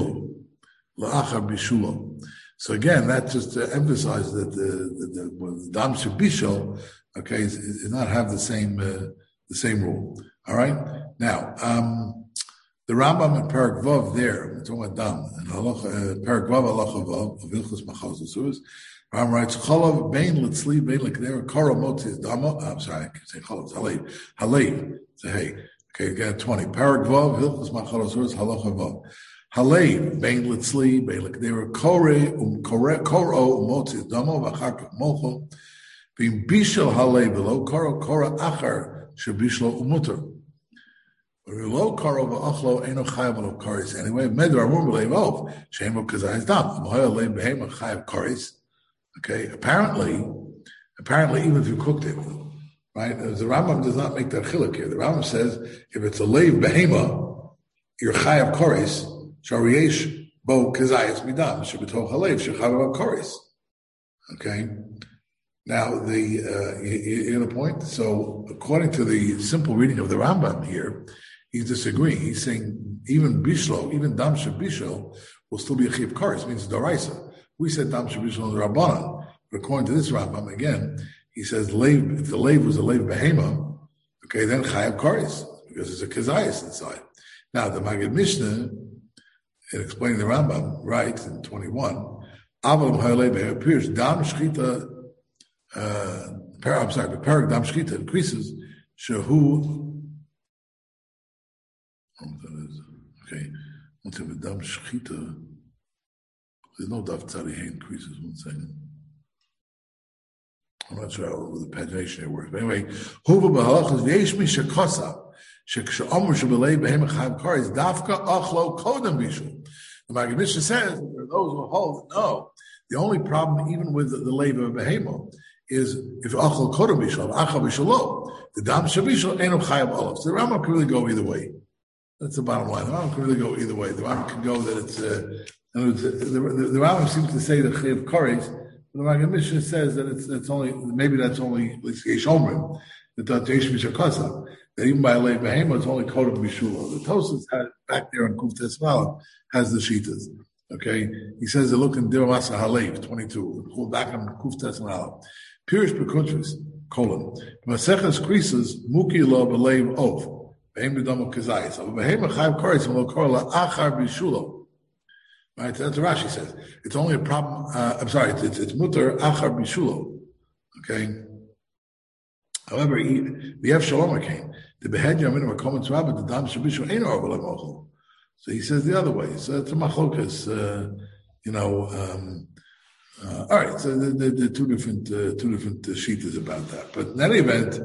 bishulo. So again, that just to emphasize that the dam shebishol, okay, is not have the same rule. All right. Now, the Rambam in Perek Vav there, it's talking about dam and Perek Vav halacha vav of Hilchos Machazos. Ram writes, Chalav, Bain, Litzli, Bain, Likner, Kara, Motzi, Dama, I'm sorry, I can say Chalav, it's Halev, say hey. Okay, again, 20. Perek Vav, Hilchos Machazos, Halacha Vav. Halev, Bain, Litzli, Bain, Likner, Koro, Motzi, Dama, Vachak, Mocho, Bim Bishel Halev, Below, Kora, Achar, Shabishlo, Umutter. Below Karo, Vachlo, Eno Chayav, Velo, Karis. Anyway, Medra, Rum, Lev, Shemo, Kazai, Dam, Mohoya, Lev, Behema, Chayav, Karis. Okay, apparently, even if you cooked it, right? The Rambam does not make that chiluk here. The Rambam says if it's a leiv behema, you're chayav koris, shariyesh bo kazayas midam, shebetoch haleiv shechayav koris. Okay, now you get a point. So according to the simple reading of the Rambam here, he's disagreeing. He's saying even bishlo, even dam shebishlo will still be a chayav koris. Means daraisa. We said dam shebishlo rabbanan, but according to this Rambam, again, he says leiv, if the leiv was a leiv behema, okay, then chayav karis, because there's a kazayas inside. Now, the Maggid Mishnah, in explaining the Rambam, writes in 21, Avalim ha'leiv appears dam shchita, but parak dam shchita increases, shehu, okay, what's it with dam shchita? There's no daf tzarih increases. 1 second. I'm not sure how the pagination here works. But anyway, huva b'halachos v'yesh mi shekosa sheksh'omer shebelei behem chayav karis dafka achlo kodem bishul. The Maggid Mishnah says there are those who hold no. The only problem, even with the leiv of behemo, is if achlo kodem bishul, achal bishul the dam shabishul eno chayav olav. So the Rambam can really go either way. That's the bottom line. The Rambam can really go either way. The Rambam can go that it's. The Rambam seems to say that chayav karis. The Maggid Mishnah says that it's only, maybe that's only at least yesh omrim, that even by leiv behema it's only kodem bishul. The Tosafos has back there on Kuf Tesvav has the shitas. Okay, he says they look in Dirmasa Halev 22. Hold back on Kuf Tesvav. Pirish Bekutris colon. Maseches Krisus muki lo b'leiv of behem b'damo kazayis. But behema chayav karis and lo korla achar bishulo. Right, that's what Rashi says. It's only a problem. It's mutter achar bishulo. Okay. However, the F Shalom came. The behead yamin were common to Rabbi. The dam shabishu ain't orvela mochel. So he says the other way. So it's a machlokas. All right. So the two different sheetas about that. But in any event,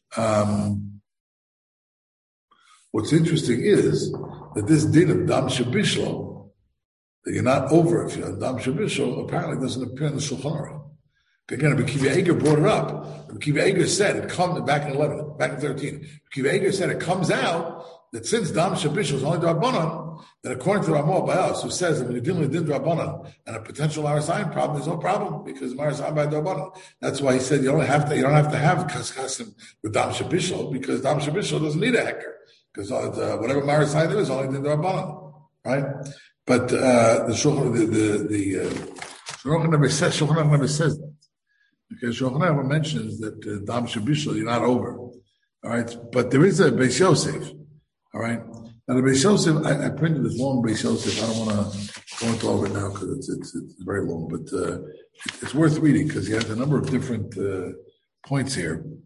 what's interesting is that this din of dam shabishlo, that you're not over if you're dam shabishol, apparently doesn't appear in the Shulchan Aruch. Again, Rabbi Akiva Eiger brought it up. Rabbi Akiva Eiger said it comes back in 11, back in 13. Rabbi Akiva Eiger said it comes out that since dam shabishol is only D'Rabbanan, that according to Ramah Bayas, who says that when you're dealing with din D'Rabbanan and a potential Arasayin problem, there's no problem because Arasayin by D'Rabbanan. That's why he said you don't have to have kaskasim with dam shabishol because dam shabishol doesn't need a hecker because whatever Arasayin there is only din D'Rabbanan, right? But the Shulchan never says that. Okay, Shulchan never mentions that dam shabishol you're not over. All right, but there is a Beis Yosef. All right, now the Beis Yosef I printed this long Beis Yosef. I don't want to go into all of it now because it's very long, but it's worth reading because he has a number of different points here.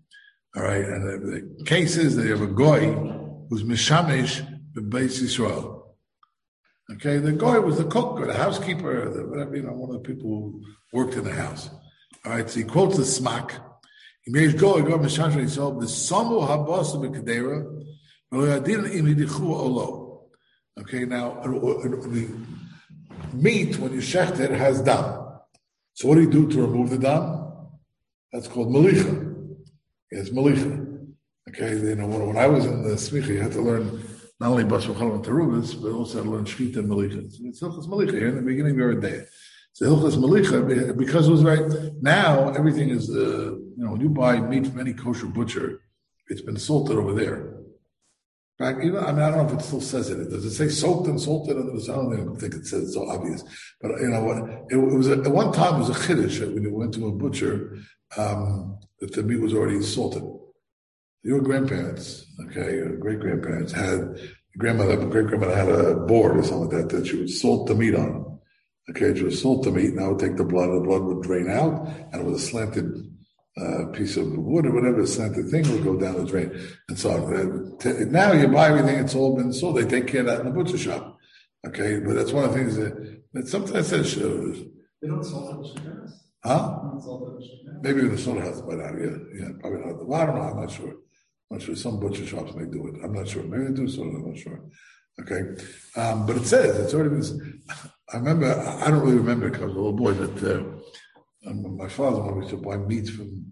All right, and the case is that you have a goy who's mishamish b'beis Yisrael. Okay, the goy was the cook or the housekeeper, or whatever, one of the people who worked in the house. All right, so he quotes the smak. He makes goy mishamish Yisrael b'samu habasa b'kedera v'loyadin im hidichu olo. Okay, now the meat when you shecht it has dam. So what do you do to remove the dam? That's called malicha. It's malicha. Okay, when I was in the smicha, you had to learn not only bas v'chalom and terubas, but also had to learn shvita and malicha. It's hilchos malicha here in the beginning of every day. So hilchos malicha, because it was right now, everything is when you buy meat from any kosher butcher, it's been salted over there. Right? I don't know if it still says it. Does it say soaked and salted? I don't think it says it's so obvious. But what? It was at one time it was a chiddush when you went to a butcher that the meat was already salted. Your grandparents, okay, your great grandparents great grandmother had a board or something like that she would salt the meat on. Okay, she would salt the meat, and I would take the blood would drain out, and it was a slanted piece of wood or whatever, a slanted thing would go down the drain. And so now you buy everything, it's all been sold. They take care of that in the butcher shop. Okay, but that's one of the things that sometimes says they don't salt it in the huh? Maybe in the soda house by now, yeah, probably not. Well, I don't know, I'm not sure. Some butcher shops may do it. I'm not sure. Maybe they do soda, I'm not sure. Okay, but it says it's already been. I remember. I don't really remember because I was a little boy that my father always used to buy meats from.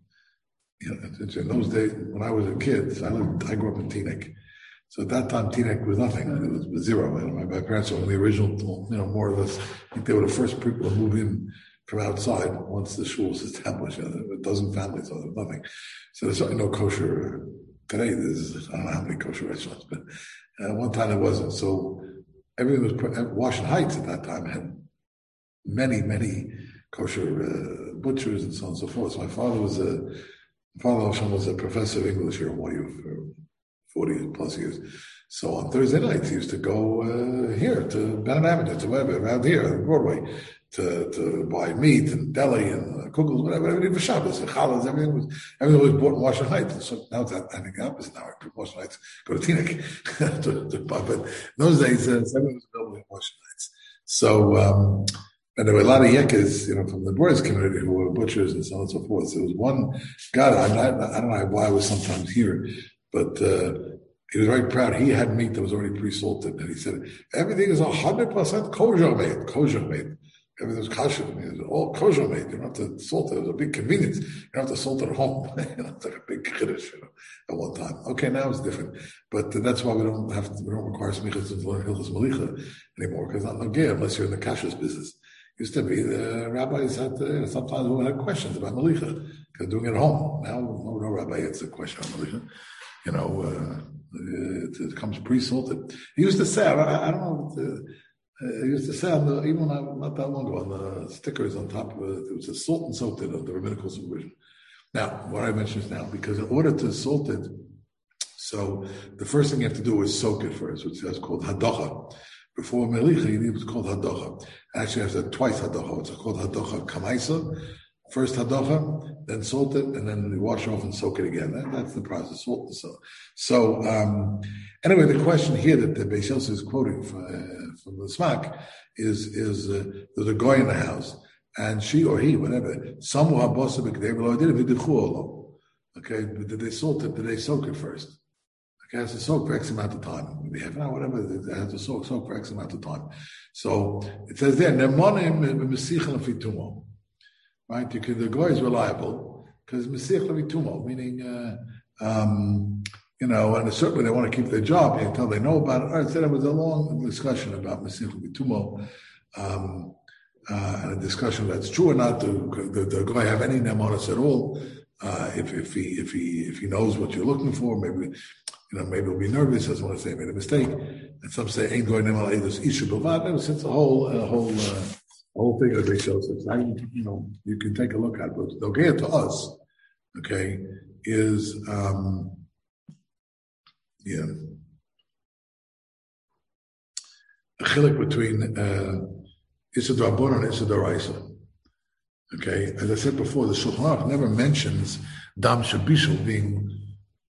In those days when I was a kid, I grew up in Teaneck. So at that time, Teaneck was nothing. It was zero. My parents were the original, more or less. I think they were the first people to move in from outside once the shul was established. There were a dozen families, so there was nothing. So there's certainly no kosher. Today, I don't know how many kosher restaurants, but one time there wasn't. So everything was Washington Heights at that time had many, many kosher butchers and so on and so forth. So my father was a professor of English here in YU for 40 plus years. So on Thursday nights, he used to go here to Bennett Avenue, to whatever, around here on Broadway, to buy meat and deli and kugels, whatever, everything for Shabbos and challahs, everything was bought in Washington Heights. So now it's happening opposite now. Washington Heights, go to Teaneck. But in those days, everything was available in Washington Heights. So, and there were a lot of yekkes, from the boys community who were butchers and so on and so forth. So there was one guy, I don't know why I was sometimes here, but he was very proud. He had meat that was already pre-salted. And he said, everything is 100% kosher made. Everything was kosher. It was all kosher made. You don't have to salt it. It was a big convenience. You don't have to salt it at home. It's like a big chiddush, at one time. Okay, now it's different. But that's why we don't require smichas to learn hilchos malicha anymore, because not nogea unless you're in the kashrus business. Used to be the rabbis had sometimes we had questions about malicha because doing it at home. Now no rabbi answers a question on malicha. It comes pre-salted. He used to say, I don't know. He used to say even not that long ago on the stickers on top of it, it was a salt and salted of the rabbinical supervision. Now, what I mentioned is now because in order to salt it, so the first thing you have to do is soak it first, which is called hadacha. Before melicha, it was called hadacha. Actually, after twice hadacha, it's called hadacha kamaisa. First hadacha, then salt it, and then you wash off and soak it again. That's the process, salt and salt. So, anyway, the question here that the Beis Yosef is quoting from the Smak is there's a guy in the house, and she or he, whatever, okay, but did they salt it? Did they soak it first? Okay, it has to soak for X amount of time. Maybe half an hour, whatever, it has to soak for X amount of time. So it says there, right? The guy is reliable because Mesich Levitumo, meaning, and certainly they want to keep their job until they know about it. All right, so there was a long discussion about Mesich Levitumo, and a discussion that's true or not. The guy have any nemonis at all? If he knows what you're looking for, maybe he'll be nervous. Doesn't want to say he made a mistake. And some say ain't going nemal either isha b'vad. It's a whole thing of Beis Yosef. You can take a look at it. But the okay to us, okay, is a chilik between Issa D'Rabbanan and Issa D'Oraisa. Okay, as I said before, the Shulchan Aruch never mentions Dam Shabishul being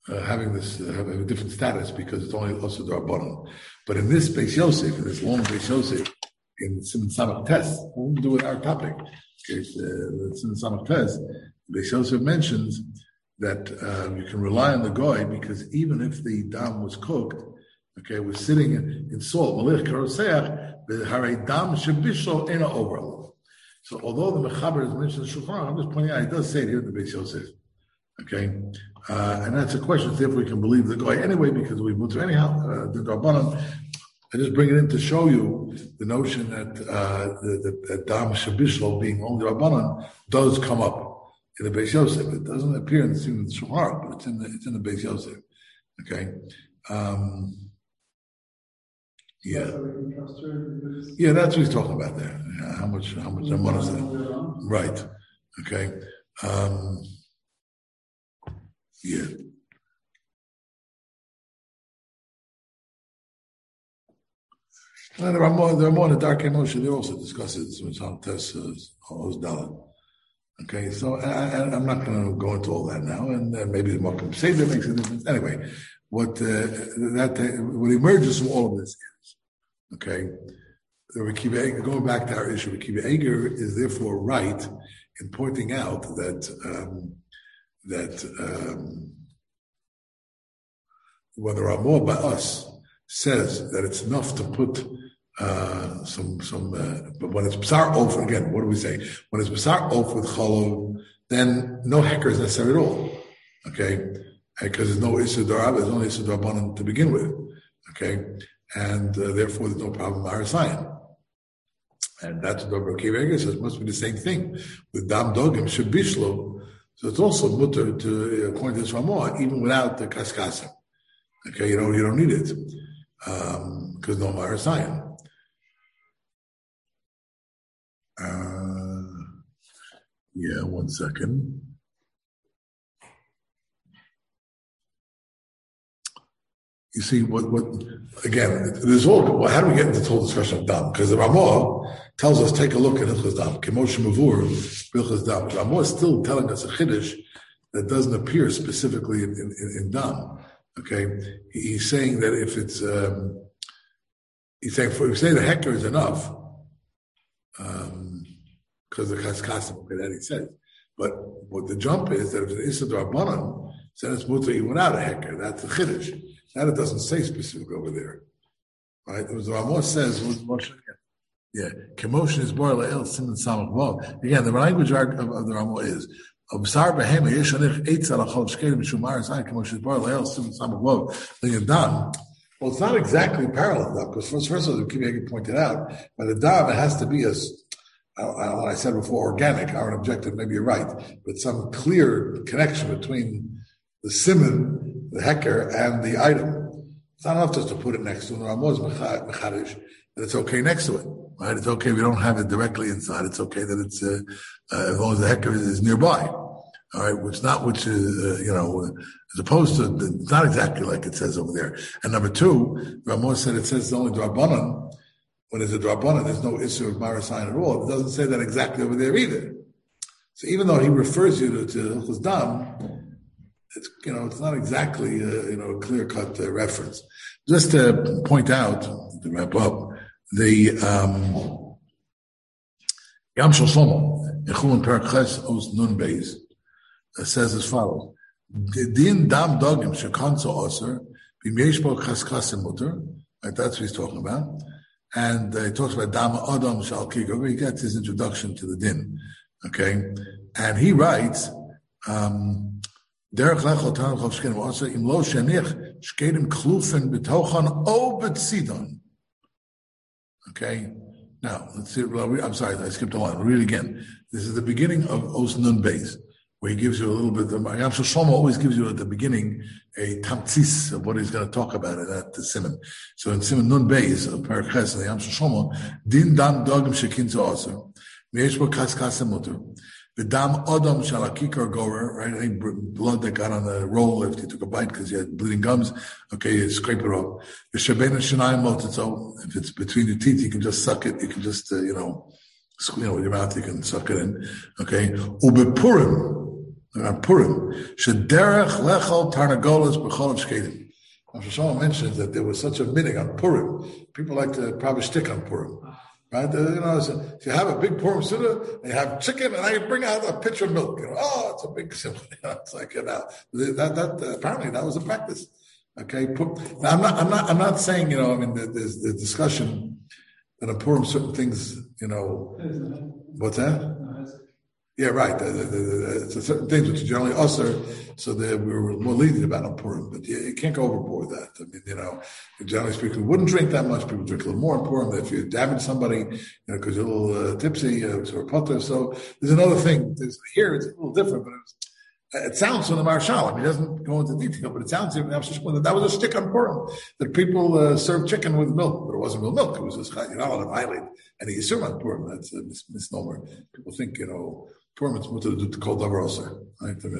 having this have a different status because it's only also D'Rabbanan. But in this Beis Yosef, in this long Beis Yosef, in Siman Samach Tes, what to do with our topic? Okay, Siman Samach Tes, Beis Yosef mentions that you can rely on the goy because even if the dam was cooked, okay, was sitting in salt, malich karoseach, the hare dam shebishlo ena over. So although the Mechaber is mentioned in Shulchan Aruch, I'm just pointing out, it does say it here in the Beis Yosef. Okay, and that's a question if we can believe the goy anyway, because we put anyhow the Rabbanan. I just bring it in to show you the notion that the dam shabishlo being only Rabbanan does come up in the Beis Yosef. It doesn't appear in the Shulchan Aruch, but it's in the Beis Yosef. Okay, yeah, that's what he's talking about there. Yeah, how much Rabbanan is there? Right. Okay. Yeah. And there are more in the Dark Moshe. They also discuss it. So it's on Tess Dalet. Okay, so I'm not going to go into all that now, and maybe the Malcolm say that makes a difference. Anyway, what emerges from all of this is, okay, the Rekiva Eger, going back to our issue, Rekiva Eger is therefore right in pointing out that when the Ramah by us says that it's enough to put but when it's B'sar Ofer, again, what do we say? When it's B'sar Ofer with Cholov, then no hecker is necessary at all. Okay? Because there's no Issur D'Rabbanan, there's only Issur D'Rabbanan to begin with. Okay? And therefore there's no problem with Harasayan. And that's what Rabbi Akiva Eger says, must be the same thing. With Dam Dogim Shabishlo, so it's also mutter to, according to this Ramah, even without the Kaskasim. Okay, you don't need it. Because no Harasayan. Yeah, 1 second. You see, what again, there's all, how do we get into the whole discussion of Dam? Because the Ramah tells us, take a look at Hilchos Dam. Kemosh Mavur, Hilchos Dam. Ramah is still telling us a Chiddush that doesn't appear specifically in Dam. Okay? He's saying that if it's, if you say the hecker is enough, because the Kaskasim, okay, that he says. But what the jump is that if it's Issur D'Rabbanan, then it's mutter even without a hecker. That's the Chiddush. That it doesn't say specifically over there. Right? It was the Ramah says, yeah, Kemotion is Bor La'el Siman Samach Vav. Again, the language of the Ramah is, Obsar Behema Yeshanich Eitz Al Achol Shkedim Shumar Zayin Kemotion is Bor La'el Siman Samach Vav. The Dam. Well, it's not exactly parallel, because first of all, the Kibbutz pointed out, by the Dam, it has to be I said before, organic, our objective, maybe you're right, but some clear connection between the simon, the hecker, and the item. It's not enough just to put it next to it. Ramah's mechadish, that it's okay next to it, right? It's okay if we don't have it directly inside. It's okay that it's, as long as the hecker is nearby. All right, which is, as opposed to, it's not exactly like it says over there. And number two, Ramah said it says it's only D'Rabbanan. When there's a D'Rabbanan, there's no issue of Marasayan at all. It doesn't say that exactly over there either. So even though he refers you to Hilchos Dam, it's not exactly a clear-cut reference. Just to point out, to wrap up, the Yam Shel Shlomo, in Chulin Perek Ches Os Nun Beis, says as follows: Din dam dogim shekanso aser b'yesh bo chaskasim muter. Right, that's what he's talking about. And he talks about dam adam shal kikor. He gets his introduction to the din. Okay, and he writes, Derech lechol tanach of shkedim aser im lo shenich shkedim klufen b'tochan o b'tzidon. Okay. Now let's see. I'm sorry, I skipped a line. I'll read it again. This is the beginning of Os Nun Beis, where he gives you a little bit. Yam Shel Shlomo always gives you at the beginning a tamtzis of what he's going to talk about in that Siman. So in Siman Nun Beis of Perek Ches and Yam Shel Shlomo, din dam dogim shekin to aser v'yesh bo kaskas muter v'dam adam shal hakikar gorer. Right, any blood that got on the roll if he took a bite because he had bleeding gums. Okay, you scrape it off. V'shabein shenayim motitzo. If it's between your teeth, you can just suck it. You can just with your mouth you can suck it in. Okay, ubepurim. on Purim. Shederech lechol tarnagolas b'chol shkedim. Shlomo mentions that there was such a minhag on Purim. People like to probably stick on Purim. Right? So if you have a big Purim Seder, and you have chicken, and I bring out a pitcher of milk. It's a big symbol. It's like, that apparently that was a practice. Okay. Now, I'm not saying, there's the discussion that on Purim certain things, what's that? Yeah, right. So certain things which are generally usher, so that we were more lenient about on Purim, but you can't go overboard that. I mean, generally speaking, we wouldn't drink that much. People drink a little more on Purim. If you damage somebody, because you're a little tipsy, or potter. So there's another thing. Here it's a little different, but it sounds from the Marshal. I mean, he doesn't go into detail, but it sounds that that was a stick on Purim, that people served chicken with milk, but it wasn't real milk. It was just, you're not allowed to violate any Yisur on Purim. That's a misnomer. People think, Purim it's mutter to call davar osir. Right? I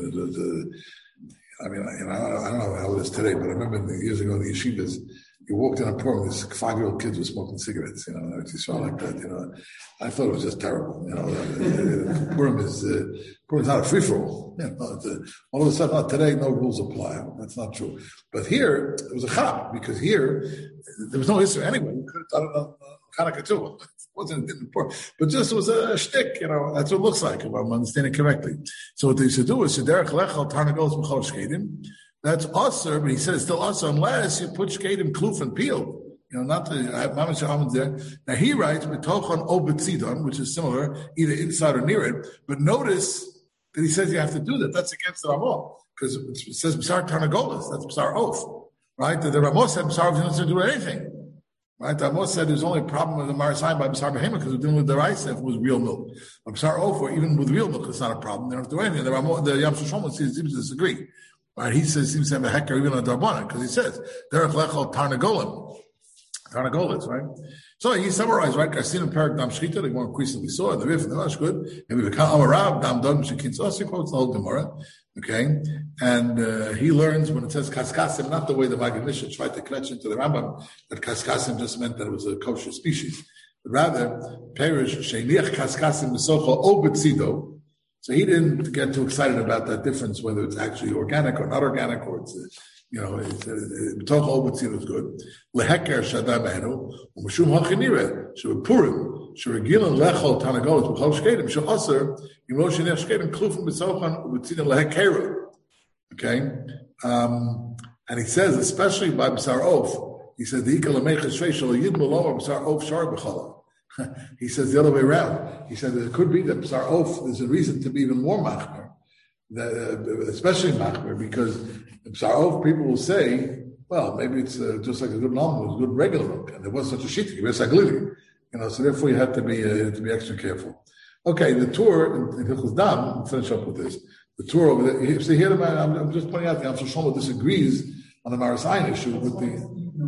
don't know how it is today, but I remember years ago in the yeshivas, you walked in on Purim, these 5-year-old kids were smoking cigarettes. You saw like that. I thought it was just terrible. Purim is not a free for all. All of a sudden, today no rules apply. That's not true. But here it was a chab, because here there was no history anyway. You could have done it on Hanukkah too. It wasn't important, but just it was a shtick, that's what it looks like, if I'm understanding correctly. So what they used to do is, Shederech lechol tarnagolos b'chol shkedim. That's usher, but he said it's still usher unless you put shkedim kluf and peeled. Not the mamash almonds there. Now he writes b'tochon o b'tzidon, which is similar, either inside or near it. But notice that he says you have to do that. That's against the Ramah, because it says b'sar tarnagolos. That's b'sar oaf, right? The Ramah said b'sar oaf, you don't have to do anything. Right, the Amos said there's only a problem with the Marasayim by B'sar Behema because we're dealing with the rice if it was real milk. But B'sar Ofer, even with real milk, it's not a problem. They don't have to do anything. The Yam Shlomo seems to disagree. Right, he seems to have a hecker even on Darbana because he says Derech Lechol Tarnagolas, right? So he summarized, right? Karsin Perak Dam Shchita, the more increasingly we saw, the Rif and the Rash good. And we become Amarav Dam Dom Shekin. So he quotes the whole Gemara. Okay, and he learns when it says kaskasim, not the way the Maggid Mishnah tried to connect into the Rambam, that kaskasim just meant that it was a kosher species, but rather perish sheiniach kaskasim b'socho o b'tzido. So he didn't get too excited about that difference, whether it's actually organic or not organic, or it's b'tocho o b'tzido is good. Leheker shadam enu u'mishum hachinire she'upurim. Sheregilan lechol tanagolos b'chol shkedim she'aser yimlo shenech shkedim klufim b'tzochan u'b'tzidin lehekera. Okay, and he says especially by b'sar oaf. He says the ikal amecha shvei yid maloma b'sar oaf shar b'chala. He says the other way around. He said it could be that b'sar oaf there's a reason to be even more machmer, especially machmer, because b'sar oaf people will say, well, maybe it's just like a good normal, it's good regular milk, and there wasn't such a shitty, it's like living. So therefore you have to be extra careful. Okay, the tour in Hilchos Dam, I'll finish up with this. The tour over there, see here, I'm just pointing out the Yam Shlomo disagrees on the Marasayan issue with the...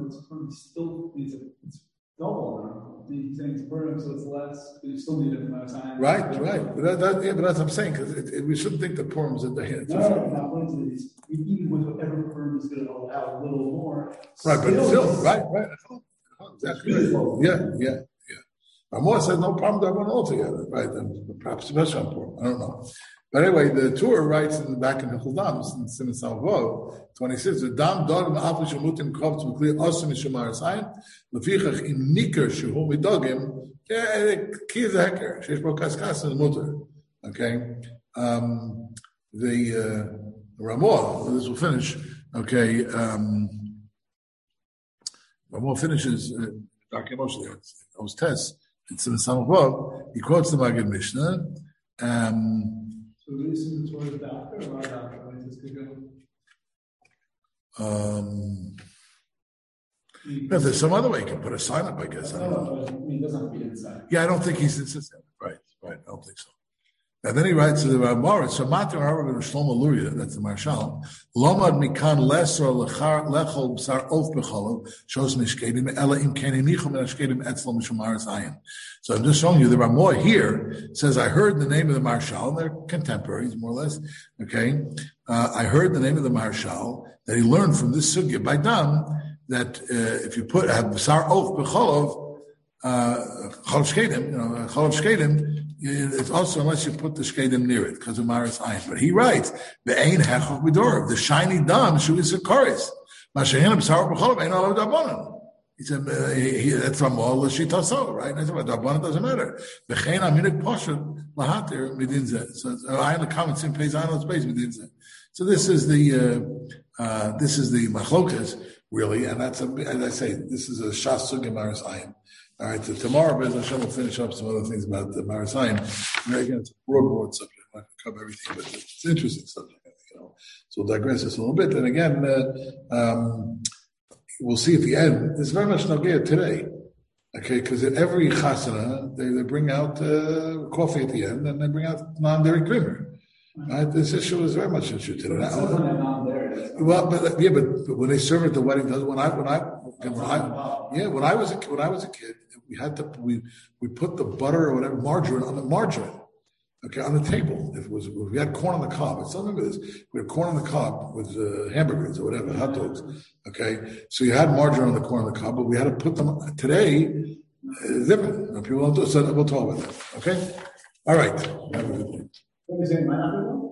It's double. He's saying it's burning, so it's less, but you still need it in Marasayan. Right. But that's what I'm saying, because we shouldn't think the Purim's in the hand. No, even with whatever Purim is going to allow a little more. Right, but still, right. Exactly. Yeah. Ramah said no problem, they're going altogether, right? And perhaps especially on Purim. I don't know. But anyway, the Torah writes in the back in the Chuldam, in Siman Samavov, 26, the Dam Dog Ma'afu Shemutim Kovtz Mekli Osem Mishumar Sayin, Lefichach Im Niker Shehu Midogim, Ki is a hecker, Sheish Bo Kaskas and Mutter. Okay? The Ramah, this will finish, okay, Ramah finishes, Dr. Moshe there, those tests. It's in some above. He quotes the Maggid Mishnah. So this is the Torah doctor or our doctor? There's some other way you can put a sign up, I guess. I don't know. He doesn't have to be inside. Yeah, I don't think he's insistent. Right. I don't think so. And then he writes to the Ramah, so Matir Harav and Shlomo Luria, that's the Marshal, Lomad Mikan Lesor Lechol B'sar Of B'cholov, Shos Nishkedim, Ela Im Keninichum and Ashkedim Etzlo Mishamaris Ayin. So I'm just showing you the Ramah here says, I heard the name of the Marshal, they're contemporaries, more or less, okay? I heard the name of the Marshal that he learned from this sugya by Dam that if you have B'sar Of B'cholov, Cholov Shkedim, it's also unless you put the shkedim near it because of Maris Ayin. But he writes the Ein Hechach B'Dor, the shiny dam Shu is Sakaris. Mashahinam Sarah B'Cholov Ein Olav Dabonon. He said that's from all the shitaso, right? That's why Dabonon doesn't matter. B'chein Aminik Poshet Lahatir Midinzeh. So Ayin the comments in Pei Zayin space Midinzeh. So this is the machlokas really, and that's as I say, this is a shas sugya Maris Ayin. All right, so tomorrow, Bez Hashem will finish up some other things about the Maris Ayin. Again, it's a broad subject. I'm not going to cover everything, but it's an interesting subject. So we'll digress this a little bit. And again, we'll see at the end. It's very much nogea today, okay? Because at every chasana, they bring out coffee at the end, and they bring out non-dairy creamer. Right? This issue is very much an issue today. Well, but when they serve it at the wedding, when I was a kid, we put the butter or whatever margarine on the margarine, okay, on the table. If we had corn on the cob, I still remember this. We had corn on the cob with hamburgers or whatever, hot dogs, okay. So you had margarine on the corn on the cob, but we had to put them today. It's different. People don't do it, so we'll talk about that. Okay. All right. What is it?